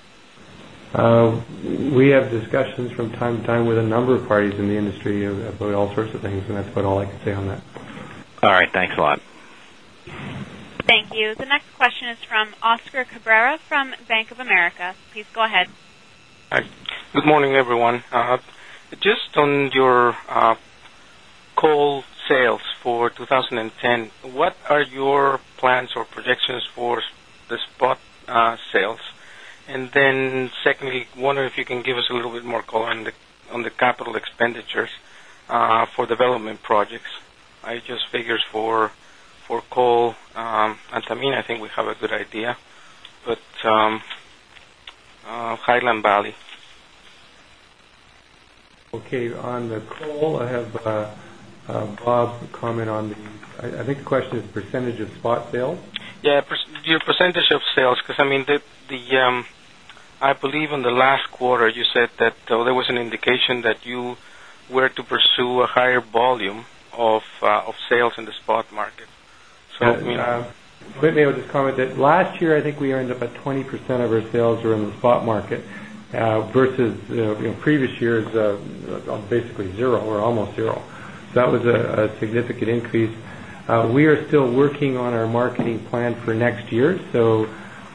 We have discussions from time to time with a number of parties in the industry about all sorts of things, and that's about all I can say on that. All right. Thanks a lot. Thank you. The next question is from Oscar Cabrera from Bank of America. Please go ahead. Hi. Good morning, everyone. Just on your coal sales for 2010, what are your plans or projections for the spot sales? And then, secondly, wonder if you can give us a little bit more color on the capital expenditures for development projects. I just figures for coal and Antamina, I think we have a good idea, but Highland Valley. Okay, on the coal, I have Bob comment on I think the question is percentage of spot sales. Yeah, your percentage of sales, because I mean I believe in the last quarter you said that there was an indication that you were to pursue a higher volume of sales in the spot market. So maybe I'll just comment that last year I think we earned up at 20% of our sales were in the spot market versus previous years basically zero or almost zero. So that was a significant increase. We are still working on our marketing plan for next year, so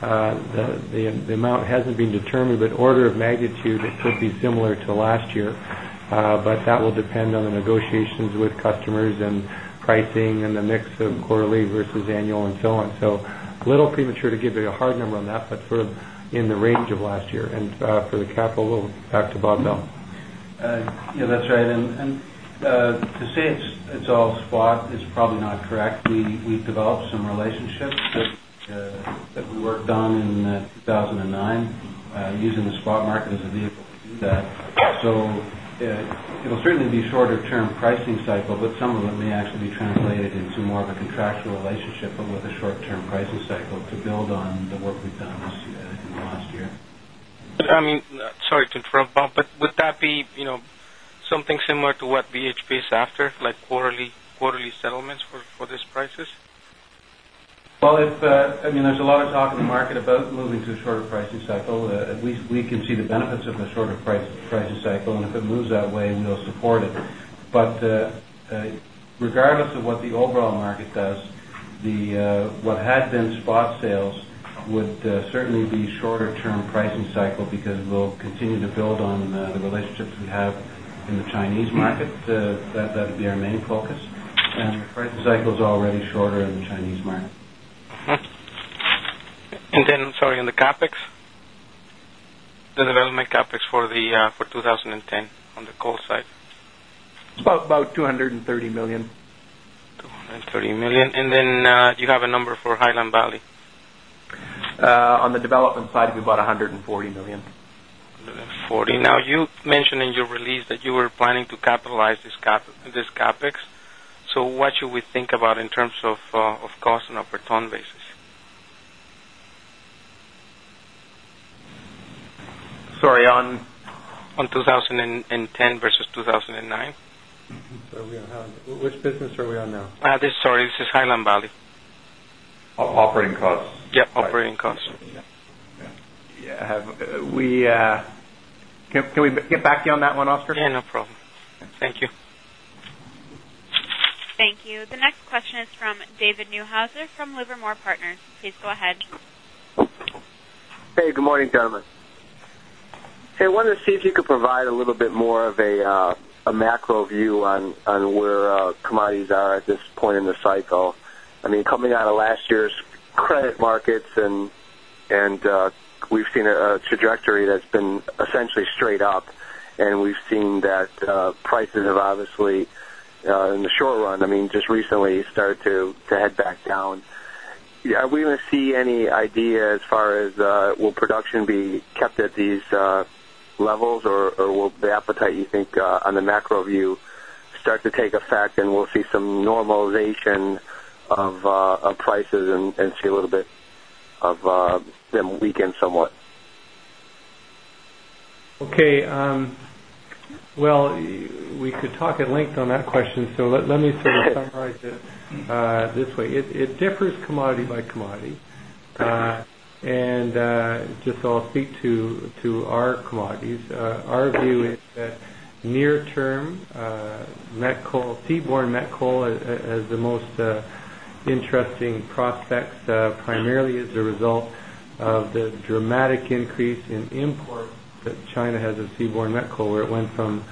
the amount hasn't been determined, but order of magnitude it could be similar to last year. But that will depend on the negotiations with customers and pricing and the mix of quarterly versus annual and so on. So a little premature to give you a hard number on that, but sort of in the range of last year. And for the capital, we'll back to Bob Bell. Yeah, that's right. And to say it's all spot is probably not correct. We developed some relationships that we worked on in 2009 using the spot market as a vehicle to do that. So it'll certainly be shorter-term pricing cycle, but some of it may actually be translated into more of a contractual relationship, but with a short-term pricing cycle to build on the work we've done in the last year. I mean, sorry to interrupt, Bob, but would that be, something similar to what BHP is after, like quarterly settlements for these prices? Well, there's a lot of talk in the market about moving to a shorter pricing cycle. We can see the benefits of the shorter pricing cycle, and if it moves that way, we'll support it. But regardless of what the overall market does, what had been spot sales would certainly be shorter-term pricing cycle because we'll continue to build on the relationships we have in the Chinese market. That would be our main focus. And the pricing cycle is already shorter in the Chinese market. And then, sorry, on the capex, the development capex for 2010 on the coal side. It's about $230 million. $230 million, and then you have a number for Highland Valley. On the development side, it'd be about $140 million. 140. Now, you mentioned in your release that you were planning to capitalize this capex. So, what should we think about in terms of cost on a per ton basis? Sorry, on 2010 versus 2009. So which business are we on now? This is Highland Valley. Operating costs. Yep, operating costs. Yeah. Can we get back to you on that one, Oscar? Yeah, no problem. Thank you. Thank you. The next question is from David Neuhauser from Livermore Partners. Please go ahead. Hey, good morning, gentlemen. Hey, I wanted to see if you could provide a little bit more of a macro view on where commodities are at this point in the cycle. I mean, coming out of last year's credit markets, and we've seen a trajectory that's been essentially straight up, and we've seen that prices have obviously, in the short run, I mean, just recently started to head back down. Are we going to see any idea as far as will production be kept at these levels, or will the appetite, you think, on the macro view start to take effect, and we'll see some normalization of prices and see a little bit of them weaken somewhat? Okay. Well, we could talk at length on that question, so let me sort of summarize it this way. It differs commodity by commodity. And just so I'll speak to our commodities. Our view is that near term, met coal, seaborne met coal as the most interesting prospects, primarily as a result of the dramatic increase in imports that China has of seaborne met coal, where it went from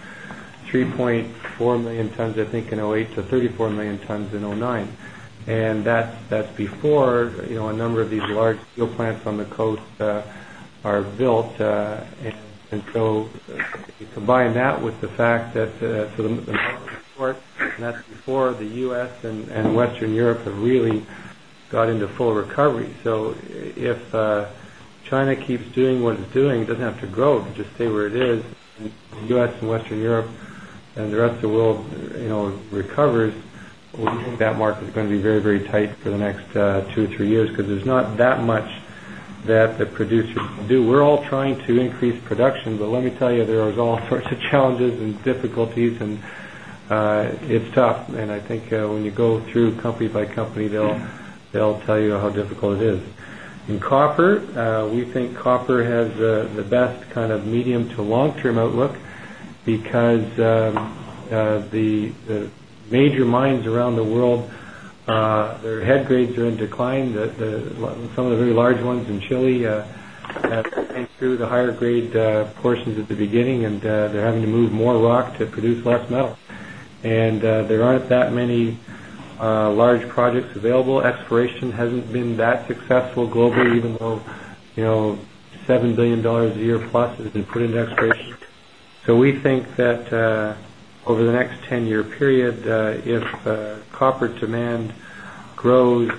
3.4 million tons, I think, in 08 to 34 million tons in 09. And that's before, a number of these large steel plants on the coast are built. And so you combine that with the fact that the market, and that's before the U.S. and Western Europe have really got into full recovery. So if China keeps doing what it's doing, it doesn't have to grow, it just stay where it is. And the U.S. and Western Europe and the rest of the world, recovers. We think that market is going to be very, very tight for the next 2 or 3 years, because there's not that much that the producers can do. We're all trying to increase production, but let me tell you, there are all sorts of challenges and difficulties, and it's tough. And I think when you go through company by company, they'll tell you how difficult it is. In copper, we think copper has the best kind of medium to long-term outlook, because the major mines around the world, their head grades are in decline. Some of the very large ones in Chile came through the higher grade portions at the beginning, and they're having to move more rock to produce less metal. And there aren't that many large projects available. Exploration hasn't been that successful globally, even though $7 billion a year plus has been put into exploration. So we think that over the next 10-year period, if copper demand grows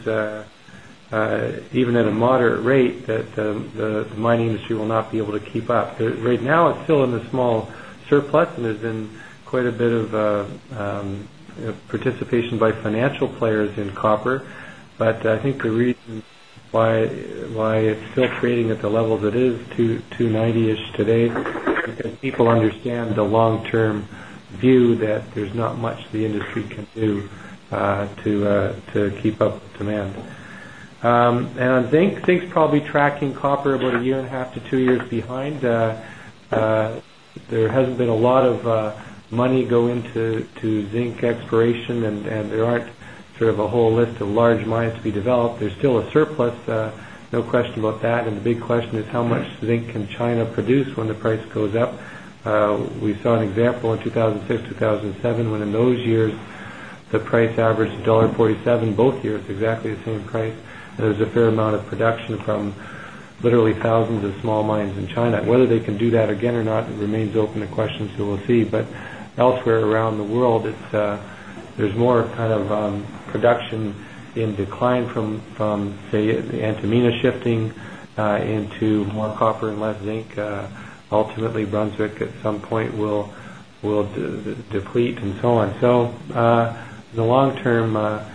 even at a moderate rate, that the mining industry will not be able to keep up. Right now, it's still in a small surplus, and there's been quite a bit of participation by financial players in copper. But I think the reason why it's still trading at the levels it is, 290-ish today, is because people understand the long-term view that there's not much the industry can do to keep up with demand. And on zinc's probably tracking copper about 1.5 to 2 years behind. There hasn't been a lot of money go into zinc exploration, and there aren't sort of a whole list of large mines to be developed. There's still a surplus, no question about that. And the big question is, how much zinc can China produce when the price goes up? We saw an example in 2006, 2007, when in those years the price averaged $1.47 both years, exactly the same price. And there was a fair amount of production from literally thousands of small mines in China. Whether they can do that again or not, it remains open to question, so we'll see. But elsewhere around the world, there's more kind of production in decline from say, the Antamina shifting into more copper and less zinc. Ultimately, Brunswick at some point will deplete, and so on. So in the long term,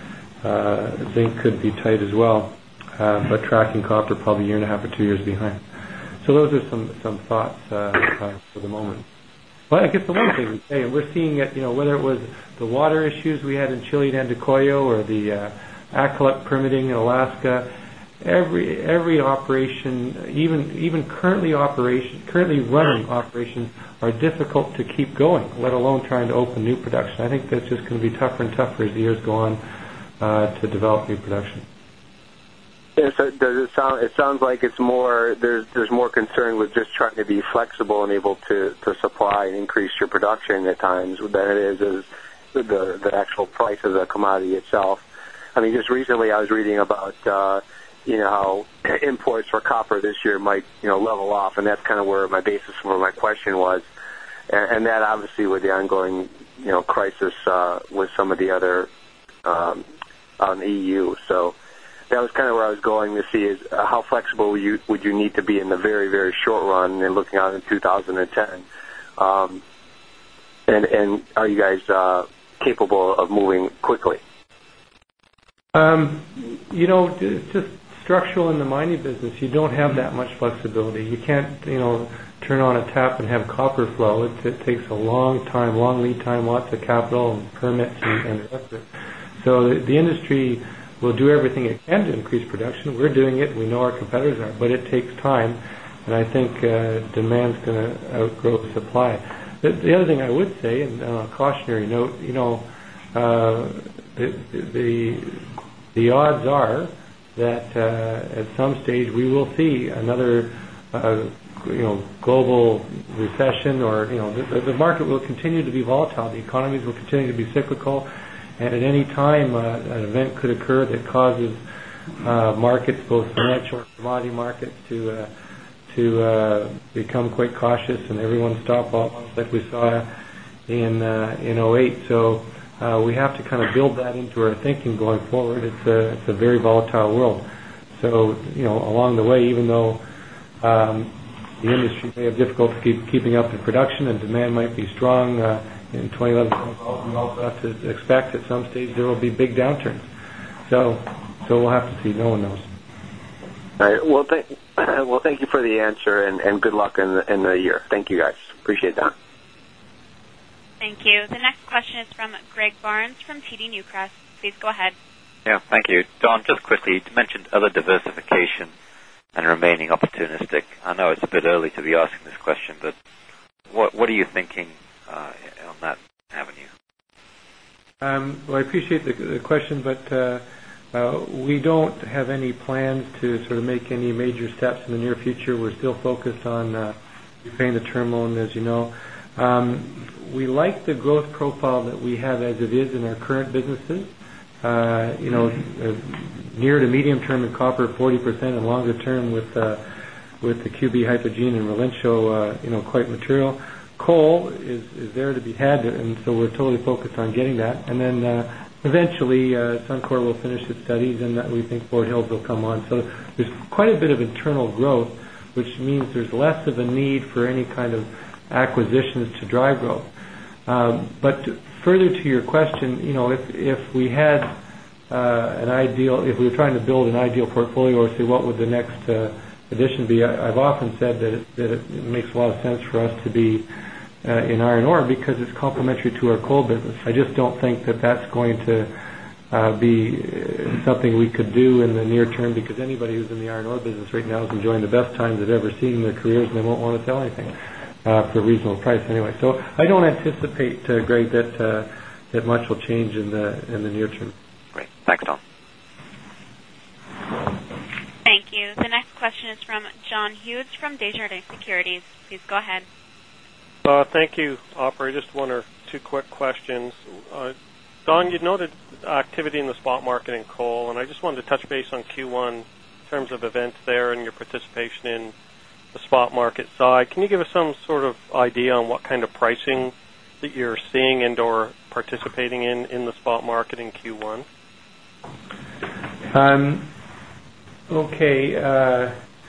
zinc could be tight as well, but tracking copper probably 1.5 or 2 years behind. So those are some thoughts for the moment. Well, I guess the one thing we say, and we're seeing it, whether it was the water issues we had in Chile and Andacollo, or the Akaluk permitting in Alaska, every operation, even currently running operations, are difficult to keep going, let alone trying to open new production. I think that's just going to be tougher and tougher as the years go on to develop new production. Yeah, so does it sound? It sounds like it's more. There's more concern with just trying to be flexible and able to supply and increase your production at times than it is as the actual price of the commodity itself. I mean, just recently I was reading about, how imports for copper this year might, level off, and that's kind of where my basis for my question was. And that obviously with the ongoing, crisis with some of the other on the EU. So that was kind of where I was going to see is how flexible would you need to be in the very, very short run and looking out in 2010. And are you guys capable of moving quickly? It's just structural in the mining business. You don't have that much flexibility. You can't, turn on a tap and have copper flow. It takes a long time, long lead time, lots of capital and permits and the rest of it. So the industry will do everything it can to increase production. We're doing it. We know our competitors are, but it takes time, and I think demand's going to outgrow supply. The other thing I would say, and on a cautionary note, the odds are that at some stage we will see another global recession, or the market will continue to be volatile. The economies will continue to be cyclical, and at any time an event could occur that causes markets, both financial and commodity markets, to become quite cautious, and everyone stop loss like we saw in 08. So we have to kind of build that into our thinking going forward. It's a very volatile world. So along the way, even though the industry may have difficulty keeping up in production and demand might be strong in 2011, we also have to expect at some stage there will be big downturns. So we'll have to see. No one knows. All right. Well, thank you for the answer, and good luck in the year. Thank you, guys. Appreciate that. Thank you. The next question is from Greg Barnes from TD Newcrest. Please go ahead. Yeah, thank you. Don, just quickly, you mentioned other diversification and remaining opportunistic. I know it's a bit early to be asking this question, but what are you thinking on that avenue? Well, I appreciate the question, but we don't have any plans to sort of make any major steps in the near future. We're still focused on repaying the term loan, as you know. We like the growth profile that we have as it is in our current businesses. Near to medium term in copper, 40%, and longer term with the QB Hypogene and Relencho, quite material. Coal is there to be had, and so we're totally focused on getting that. And then eventually, Suncor will finish its studies, and we think Fort Hills will come on. So there's quite a bit of internal growth, which means there's less of a need for any kind of acquisitions to drive growth. But further to your question, if we had if we were trying to build an ideal portfolio, or say what would the next addition be, I've often said that it makes a lot of sense for us to be in iron ore because it's complementary to our coal business. I just don't think that that's going to be something we could do in the near term, because anybody who's in the iron ore business right now is enjoying the best times they've ever seen in their careers, and they won't want to sell anything for a reasonable price anyway. So I don't anticipate, Greg, that much will change in the near term. Great. Thanks, Don. Thank you. The next question is from John Hughes from Desjardins Securities. Please go ahead. Thank you, operator. Just one or two quick questions. Don, you noted activity in the spot market in coal, and I just wanted to touch base on Q1 in terms of events there and your participation in the spot market side. Can you give us some sort of idea on what kind of pricing that you're seeing and or participating in the spot market in Q1? Okay.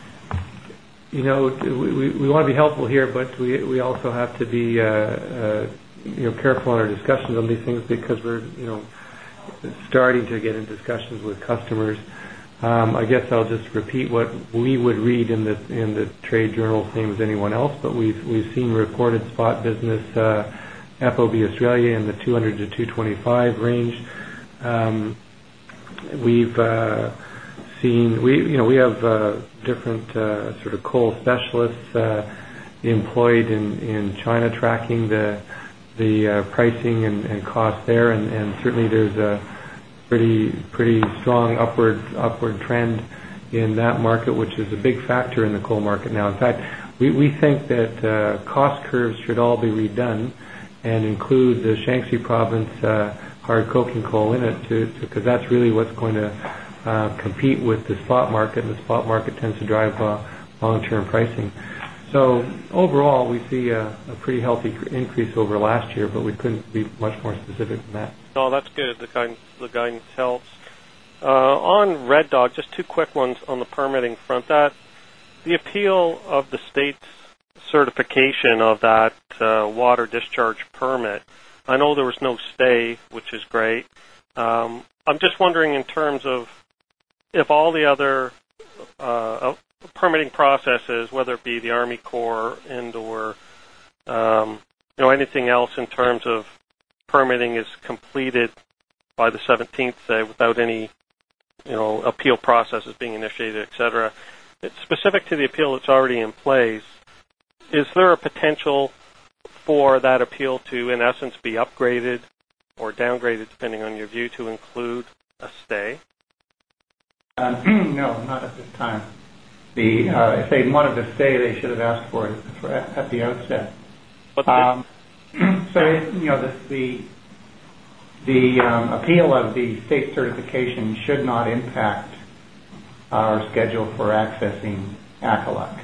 We want to be helpful here, but we also have to be careful in our discussions on these things, because we're starting to get in discussions with customers. I guess I'll just repeat what we would read in the trade journal, same as anyone else. But we've seen reported spot business FOB Australia in the 200 to 225 range. We've seen we have different sort of coal specialists employed in China tracking the pricing and cost there, and certainly there's a pretty strong upward trend in that market, which is a big factor in the coal market now. In fact, we think that cost curves should all be redone and include the Shaanxi province hard coking coal in it because that's really what's going to compete with the spot market, and the spot market tends to drive long-term pricing. So overall, we see a pretty healthy increase over last year, but we couldn't be much more specific than that. No, that's good. The guidance helps. On Red Dog, just two quick ones on the permitting front. That the appeal of the state's certification of that water discharge permit. I know there was no stay, which is great. I'm just wondering in terms of if all the other permitting processes, whether it be the Army Corps and or anything else in terms of permitting is completed by the 17th, say, without any appeal processes being initiated, etc. It's specific to the appeal that's already in place. Is there a potential for that appeal to, in essence, be upgraded or downgraded, depending on your view, to include a stay? No, not at this time. If they wanted to stay, they should have asked for it at the outset. The appeal of the state certification should not impact our schedule for accessing Akaluk.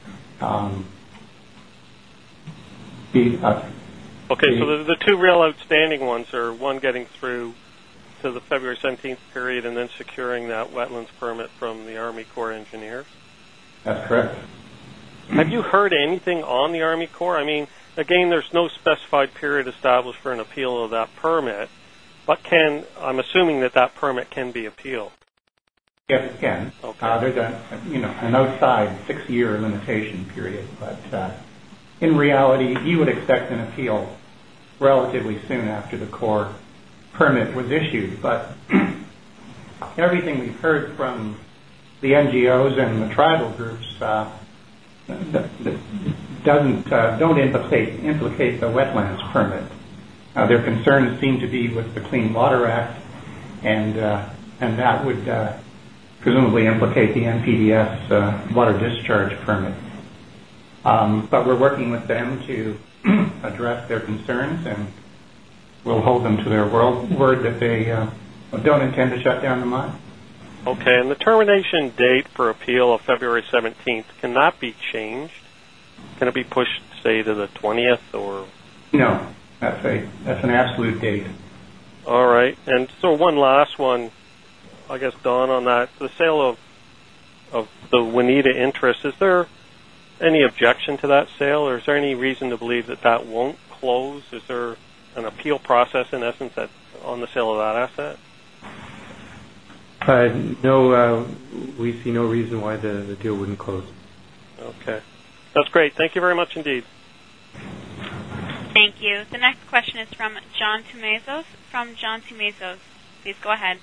Okay, so the two real outstanding ones are one getting through to the February 17th period and then securing that wetlands permit from the Army Corps engineers? That's correct. Have you heard anything on the Army Corps? I mean, again, there's no specified period established for an appeal of that permit, but I'm assuming that permit can be appealed. Yes, it can. Okay. There's an outside 6-year limitation period, but in reality, you would expect an appeal relatively soon after the Corps permit was issued. But everything we've heard from the NGOs and the tribal groups don't implicate the wetlands permit. Their concerns seem to be with the Clean Water Act, and that would presumably implicate the NPDES water discharge permit. But we're working with them to address their concerns, and we'll hold them to their word that they don't intend to shut down the mine. Okay, and the termination date for appeal of February 17th, can that be changed? Can it be pushed, say, to the 20th or? No, that's an absolute date. All right, and so one last one, I guess, Don, on that. The sale of the Waneta interest, is there any objection to that sale, or is there any reason to believe that won't close? Is there an appeal process, in essence, on the sale of that asset? No, we see no reason why the deal wouldn't close. Okay. That's great. Thank you very much indeed. Thank you. The next question is from John Tumazos from John Tumazos. Please go ahead.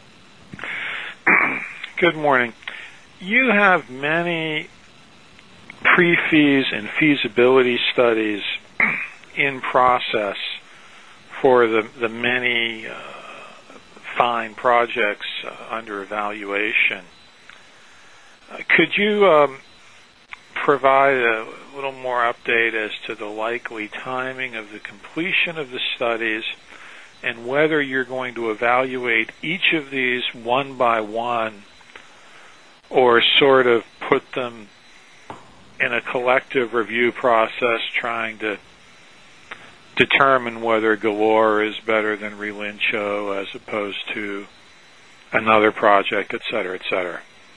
Good morning. You have many pre-feas and feasibility studies in process for the many fine projects under evaluation. Could you provide a little more update as to the likely timing of the completion of the studies and whether you're going to evaluate each of these one by one or sort of put them in a collective review process trying to determine whether Galore is better than Relincho as opposed to another project, et cetera, et cetera.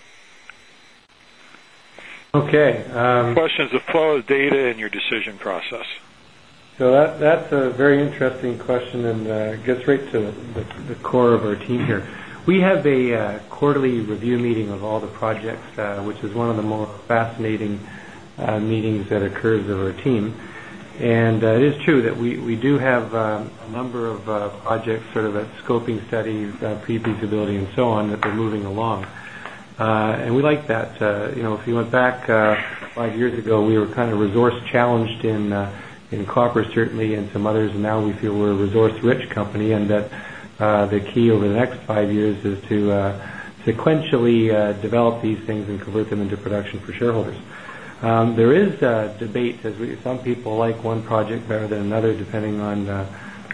Okay. The question is the flow of data in your decision process. So that's a very interesting question and gets right to the core of our team here. We have a quarterly review meeting of all the projects, which is one of the more fascinating meetings that occurs of our team. And it is true that we do have a number of projects sort of at scoping studies, pre-feasibility, and so on that they're moving along. And we like that. If you went back 5 years ago, we were kind of resource challenged in copper, certainly, and some others, and now we feel we're a resource-rich company, and that the key over the next 5 years is to sequentially develop these things and convert them into production for shareholders. There is debate, some people like one project better than another, depending on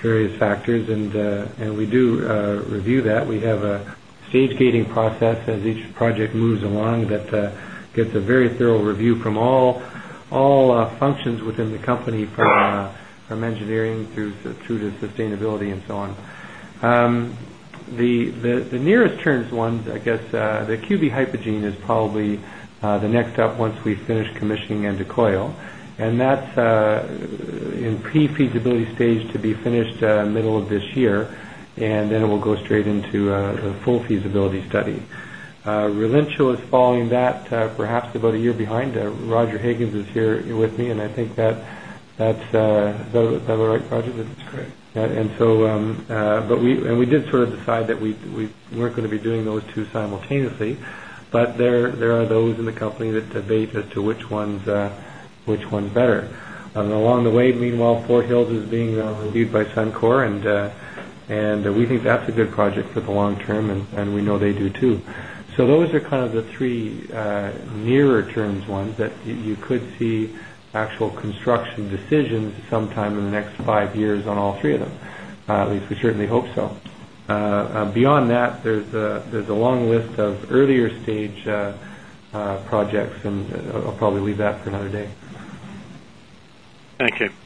various factors, and we do review that. We have a stage gating process as each project moves along that gets a very thorough review from all functions within the company, from engineering through to sustainability and so on. The nearest terms ones, I guess, the QB Hypogene is probably the next up once we finish commissioning Andacollo, and that's in pre-feasibility stage to be finished middle of this year, and then it will go straight into the full feasibility study. Relencho is following that, perhaps about a year behind. Roger Higgins is here with me, and I think that's the right project. That's correct. And so, but we did sort of decide that we weren't going to be doing those two simultaneously, but there are those in the company that debate as to which one's better. Along the way, meanwhile, Fort Hills is being reviewed by Suncor, and we think that's a good project for the long term, and we know they do too. So those are kind of the three nearer terms ones that you could see actual construction decisions sometime in the next 5 years on all three of them. At least we certainly hope so. Beyond that, there's a long list of earlier stage projects, and I'll probably leave that for another day. Thank you.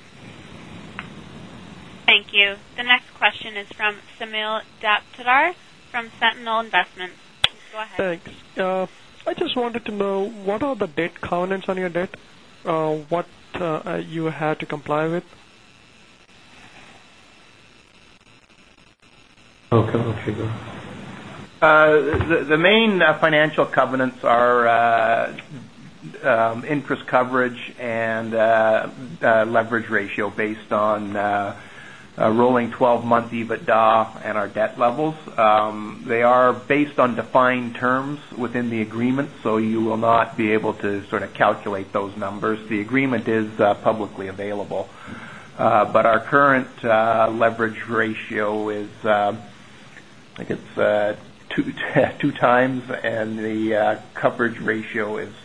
Thank you. The next question is from Samil Daptardar from Sentinel Investments. Please go ahead. Thanks. I just wanted to know, what are the debt covenants on your debt? What you had to comply with? Okay. The main financial covenants are interest coverage and leverage ratio based on rolling 12-month EBITDA and our debt levels. They are based on defined terms within the agreement, so you will not be able to sort of calculate those numbers. The agreement is publicly available. But our current leverage ratio is, I think it's 2 times, and the coverage ratio is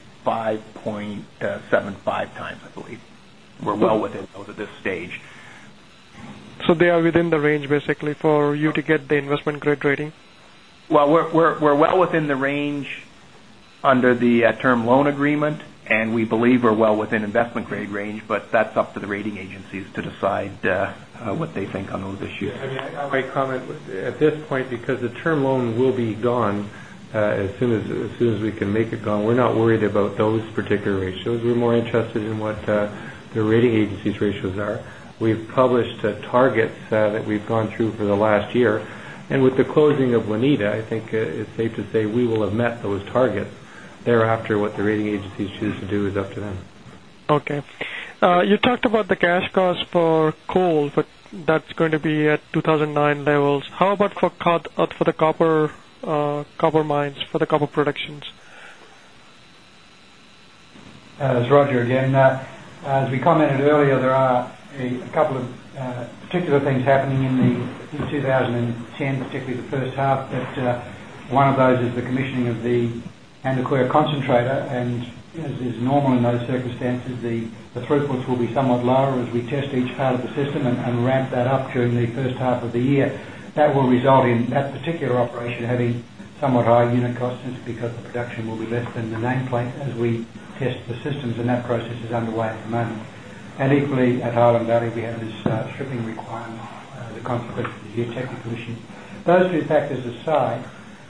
5.75 times, I believe. We're well within those at this stage. So they are within the range, basically, for you to get the investment grade rating? Well, we're well within the range under the term loan agreement, and we believe we're well within investment grade range, but that's up to the rating agencies to decide what they think on those issues. I might comment at this point, because the term loan will be gone as soon as we can make it gone. We're not worried about those particular ratios. We're more interested in what the rating agencies' ratios are. We've published targets that we've gone through for the last year, and with the closing of Waneta, I think it's safe to say we will have met those targets. Thereafter, what the rating agencies choose to do is up to them. Okay. You talked about the cash cost for coal, but that's going to be at 2009 levels. How about for the copper mines, for the copper productions? It's Roger again. As we commented earlier, there are a couple of particular things happening in 2010, particularly the first half. But one of those is the commissioning of the Andacollo concentrator, and as is normal in those circumstances, the throughputs will be somewhat lower as we test each part of the system and ramp that up during the first half of the year. That will result in that particular operation having somewhat higher unit costs, because the production will be less than the nameplate as we test the systems, and that process is underway at the moment. And equally, at Highland Valley, we have this stripping requirement, the consequence of the geotechnical issues. Those two factors aside,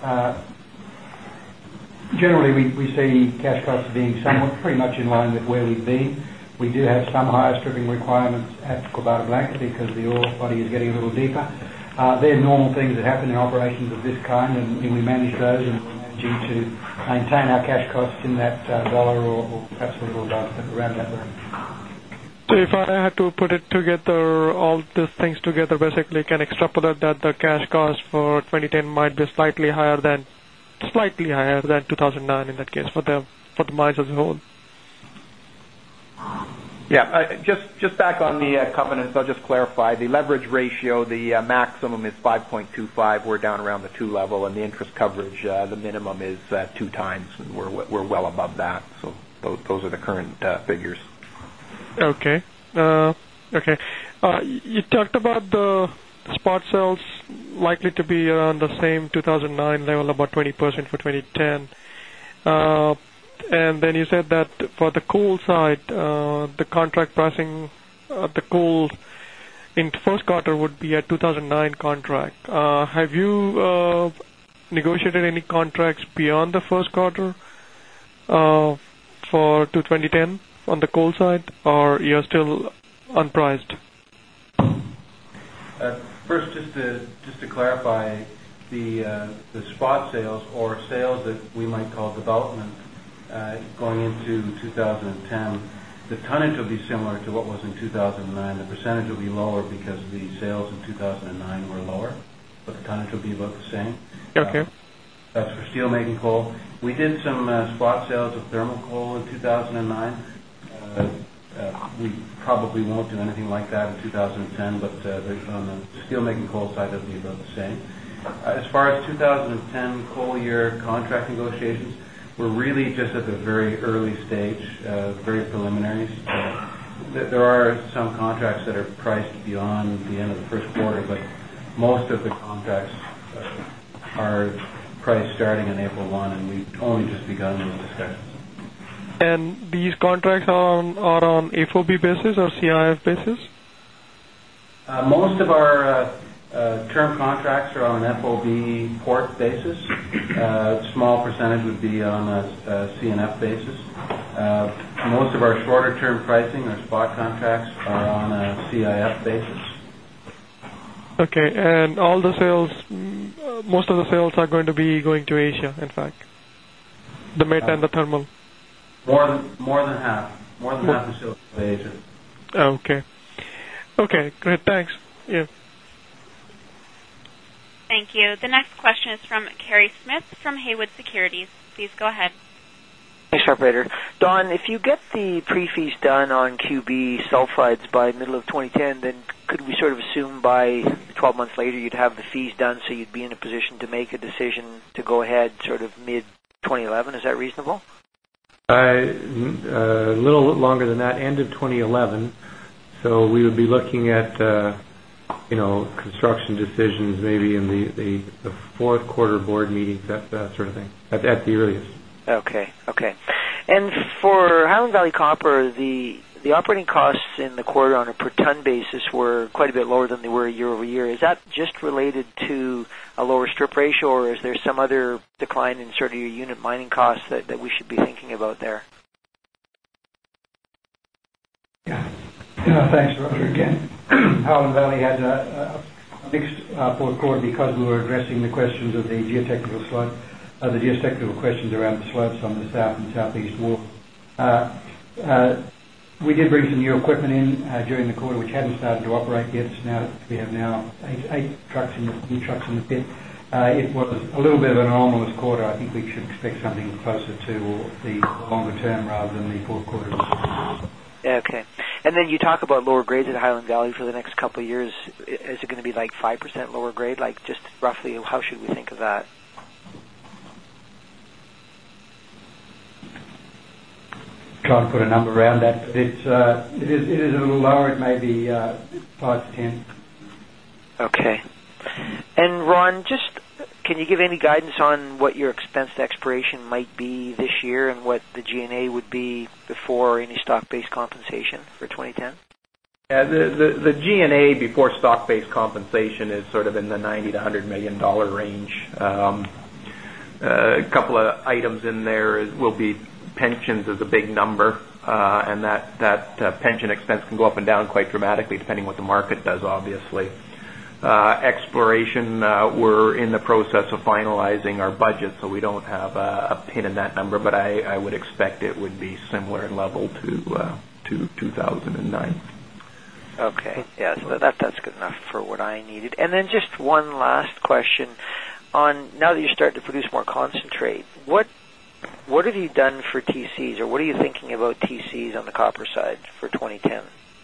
generally we see cash costs being somewhat pretty much in line with where we've been. We do have some higher stripping requirements at Quebrada Blanca because the ore body is getting a little deeper. They're normal things that happen in operations of this kind, and we manage those, and we're managing to maintain our cash costs in that dollar or perhaps a little above, but around that range. So if I had to put it together, all these things together, basically can extrapolate that the cash cost for 2010 might be slightly higher than 2009 in that case for the mines as a whole. Yeah, just back on the covenants, I'll just clarify. The leverage ratio, the maximum is 5.25. We're down around the 2 level, and the interest coverage, the minimum is 2 times. And we're well above that. So those are the current figures. Okay. Okay. You talked about the spot sales likely to be around the same 2009 level, about 20% for 2010. And then you said that for the coal side, the contract pricing, the coal in first quarter would be a 2009 contract. Have you negotiated any contracts beyond the first quarter for 2010 on the coal side, or you're still unpriced? First, just to clarify, the spot sales or sales that we might call development going into 2010, the tonnage will be similar to what was in 2009. The percentage will be lower because the sales in 2009 were lower, but the tonnage will be about the same. Okay. That's for steelmaking coal. We did some spot sales of thermal coal in 2009. We probably won't do anything like that in 2010, but on the steelmaking coal side, it'll be about the same. As far as 2010 coal year contract negotiations, we're really just at the very early stage, very preliminaries. There are some contracts that are priced beyond the end of the first quarter, but most of the contracts are priced starting in April 1, and we've only just begun those discussions. And these contracts are on FOB basis or CIF basis? Most of our term contracts are on an FOB port basis. A small percentage would be on a CNF basis. Most of our shorter term pricing, our spot contracts, are on a CIF basis. Okay, and all the sales, most of the sales are going to be going to Asia, in fact. The met and the thermal. More than half. More than half the sales to Asia. Okay. Okay, great. Thanks. Yeah. Thank you. The next question is from Kerry Smith from Haywood Securities. Please go ahead. Thanks, operator. Don, if you get the pre-fees done on QB sulfides by middle of 2010, then could we sort of assume by 12 months later you'd have the fees done, so you'd be in a position to make a decision to go ahead sort of mid-2011? Is that reasonable? A little longer than that, end of 2011. So we would be looking at, construction decisions maybe in the fourth quarter board meetings, that sort of thing, at the earliest. Okay. And for Highland Valley Copper, the operating costs in the quarter on a per ton basis were quite a bit lower than they were year over year. Is that just related to a lower strip ratio, or is there some other decline in sort of your unit mining costs that we should be thinking about there? Yeah. Thanks, Roger. Again, Highland Valley had a mixed fourth quarter because we were addressing the questions of the geotechnical slope, the geotechnical questions around the slopes on the south and southeast wall. We did bring some new equipment in during the quarter, which hadn't started to operate yet. We have now eight trucks in the pit. It was a little bit of an anomalous quarter. I think we should expect something closer to the longer term rather than the fourth quarter. Okay. And then you talk about lower grades at Highland Valley for the next couple of years. Is it going to be like 5% lower grade? Like just roughly, how should we think of that? Try to put a number around that. But it is a little lower. It may be 5 to 10. Okay. And Ron, just can you give any guidance on what your expense to exploration might be this year and what the G&A would be before any stock-based compensation for 2010? Yeah, the G&A before stock-based compensation is sort of in the $90 to $100 million range. A couple of items in there will be pensions is a big number, and that pension expense can go up and down quite dramatically depending what the market does, obviously. Exploration, we're in the process of finalizing our budget, so we don't have a pin in that number, but I would expect it would be similar in level to 2009. Okay, yeah, so that's good enough for what I needed. And then just one last question on now that you're starting to produce more concentrate, what have you done for TCs, or what are you thinking about TCs on the copper side for 2010?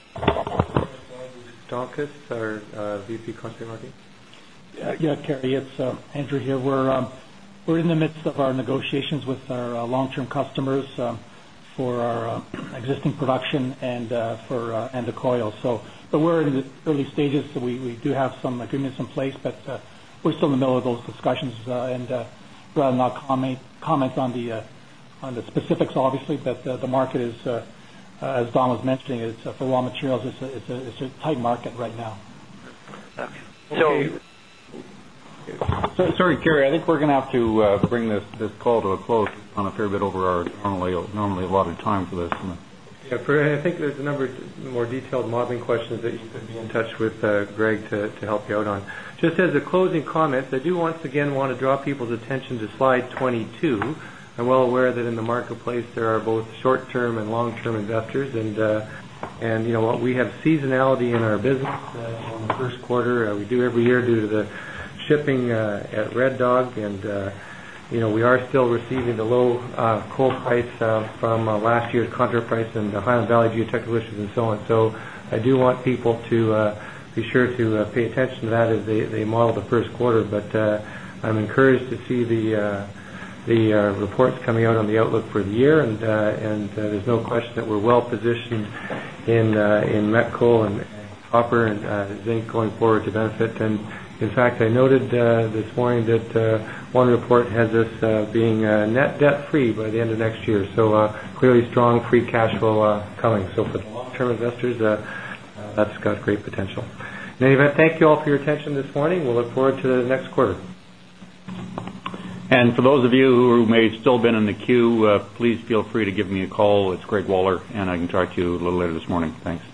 Donkus, our VP Concentrate Marketing. Yeah, Kerry, it's Andrew here. We're in the midst of our negotiations with our long-term customers for our existing production and the coil. But we're in the early stages, so we do have some agreements in place, but we're still in the middle of those discussions, and rather not comment on the specifics, obviously. But the market is, as Don was mentioning, it's for raw materials. It's a tight market right now. Okay. So, sorry, Kerry, I think we're going to have to bring this call to a close on a fair bit over our normally allotted time for this. Yeah, I think there's a number of more detailed modeling questions that you could be in touch with Greg to help you out on. Just as a closing comment, I do once again want to draw people's attention to slide 22. I'm well aware that in the marketplace there are both short-term and long-term investors, and you know what, we have seasonality in our business in the first quarter. We do every year due to the shipping at Red Dog, and you know, we are still receiving the low coal price from last year's contract price and the Highland Valley geotechnical issues and so on. So I do want people to be sure to pay attention to that as they model the first quarter. But I'm encouraged to see the reports coming out on the outlook for the year, and there's no question that we're well positioned in met coal and copper and zinc going forward to benefit. And in fact, I noted this morning that one report has us being net debt-free by the end of next year. So clearly strong free cash flow coming. So for the long-term investors, that's got great potential. In any event, thank you all for your attention this morning. We'll look forward to the next quarter. And for those of you who may still been in the queue, please feel free to give me a call. It's Greg Waller, and I can talk to you a little later this morning. Thanks.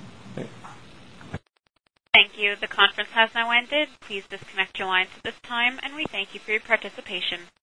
Thank you. The conference has now ended. Please disconnect your lines at this time, and we thank you for your participation.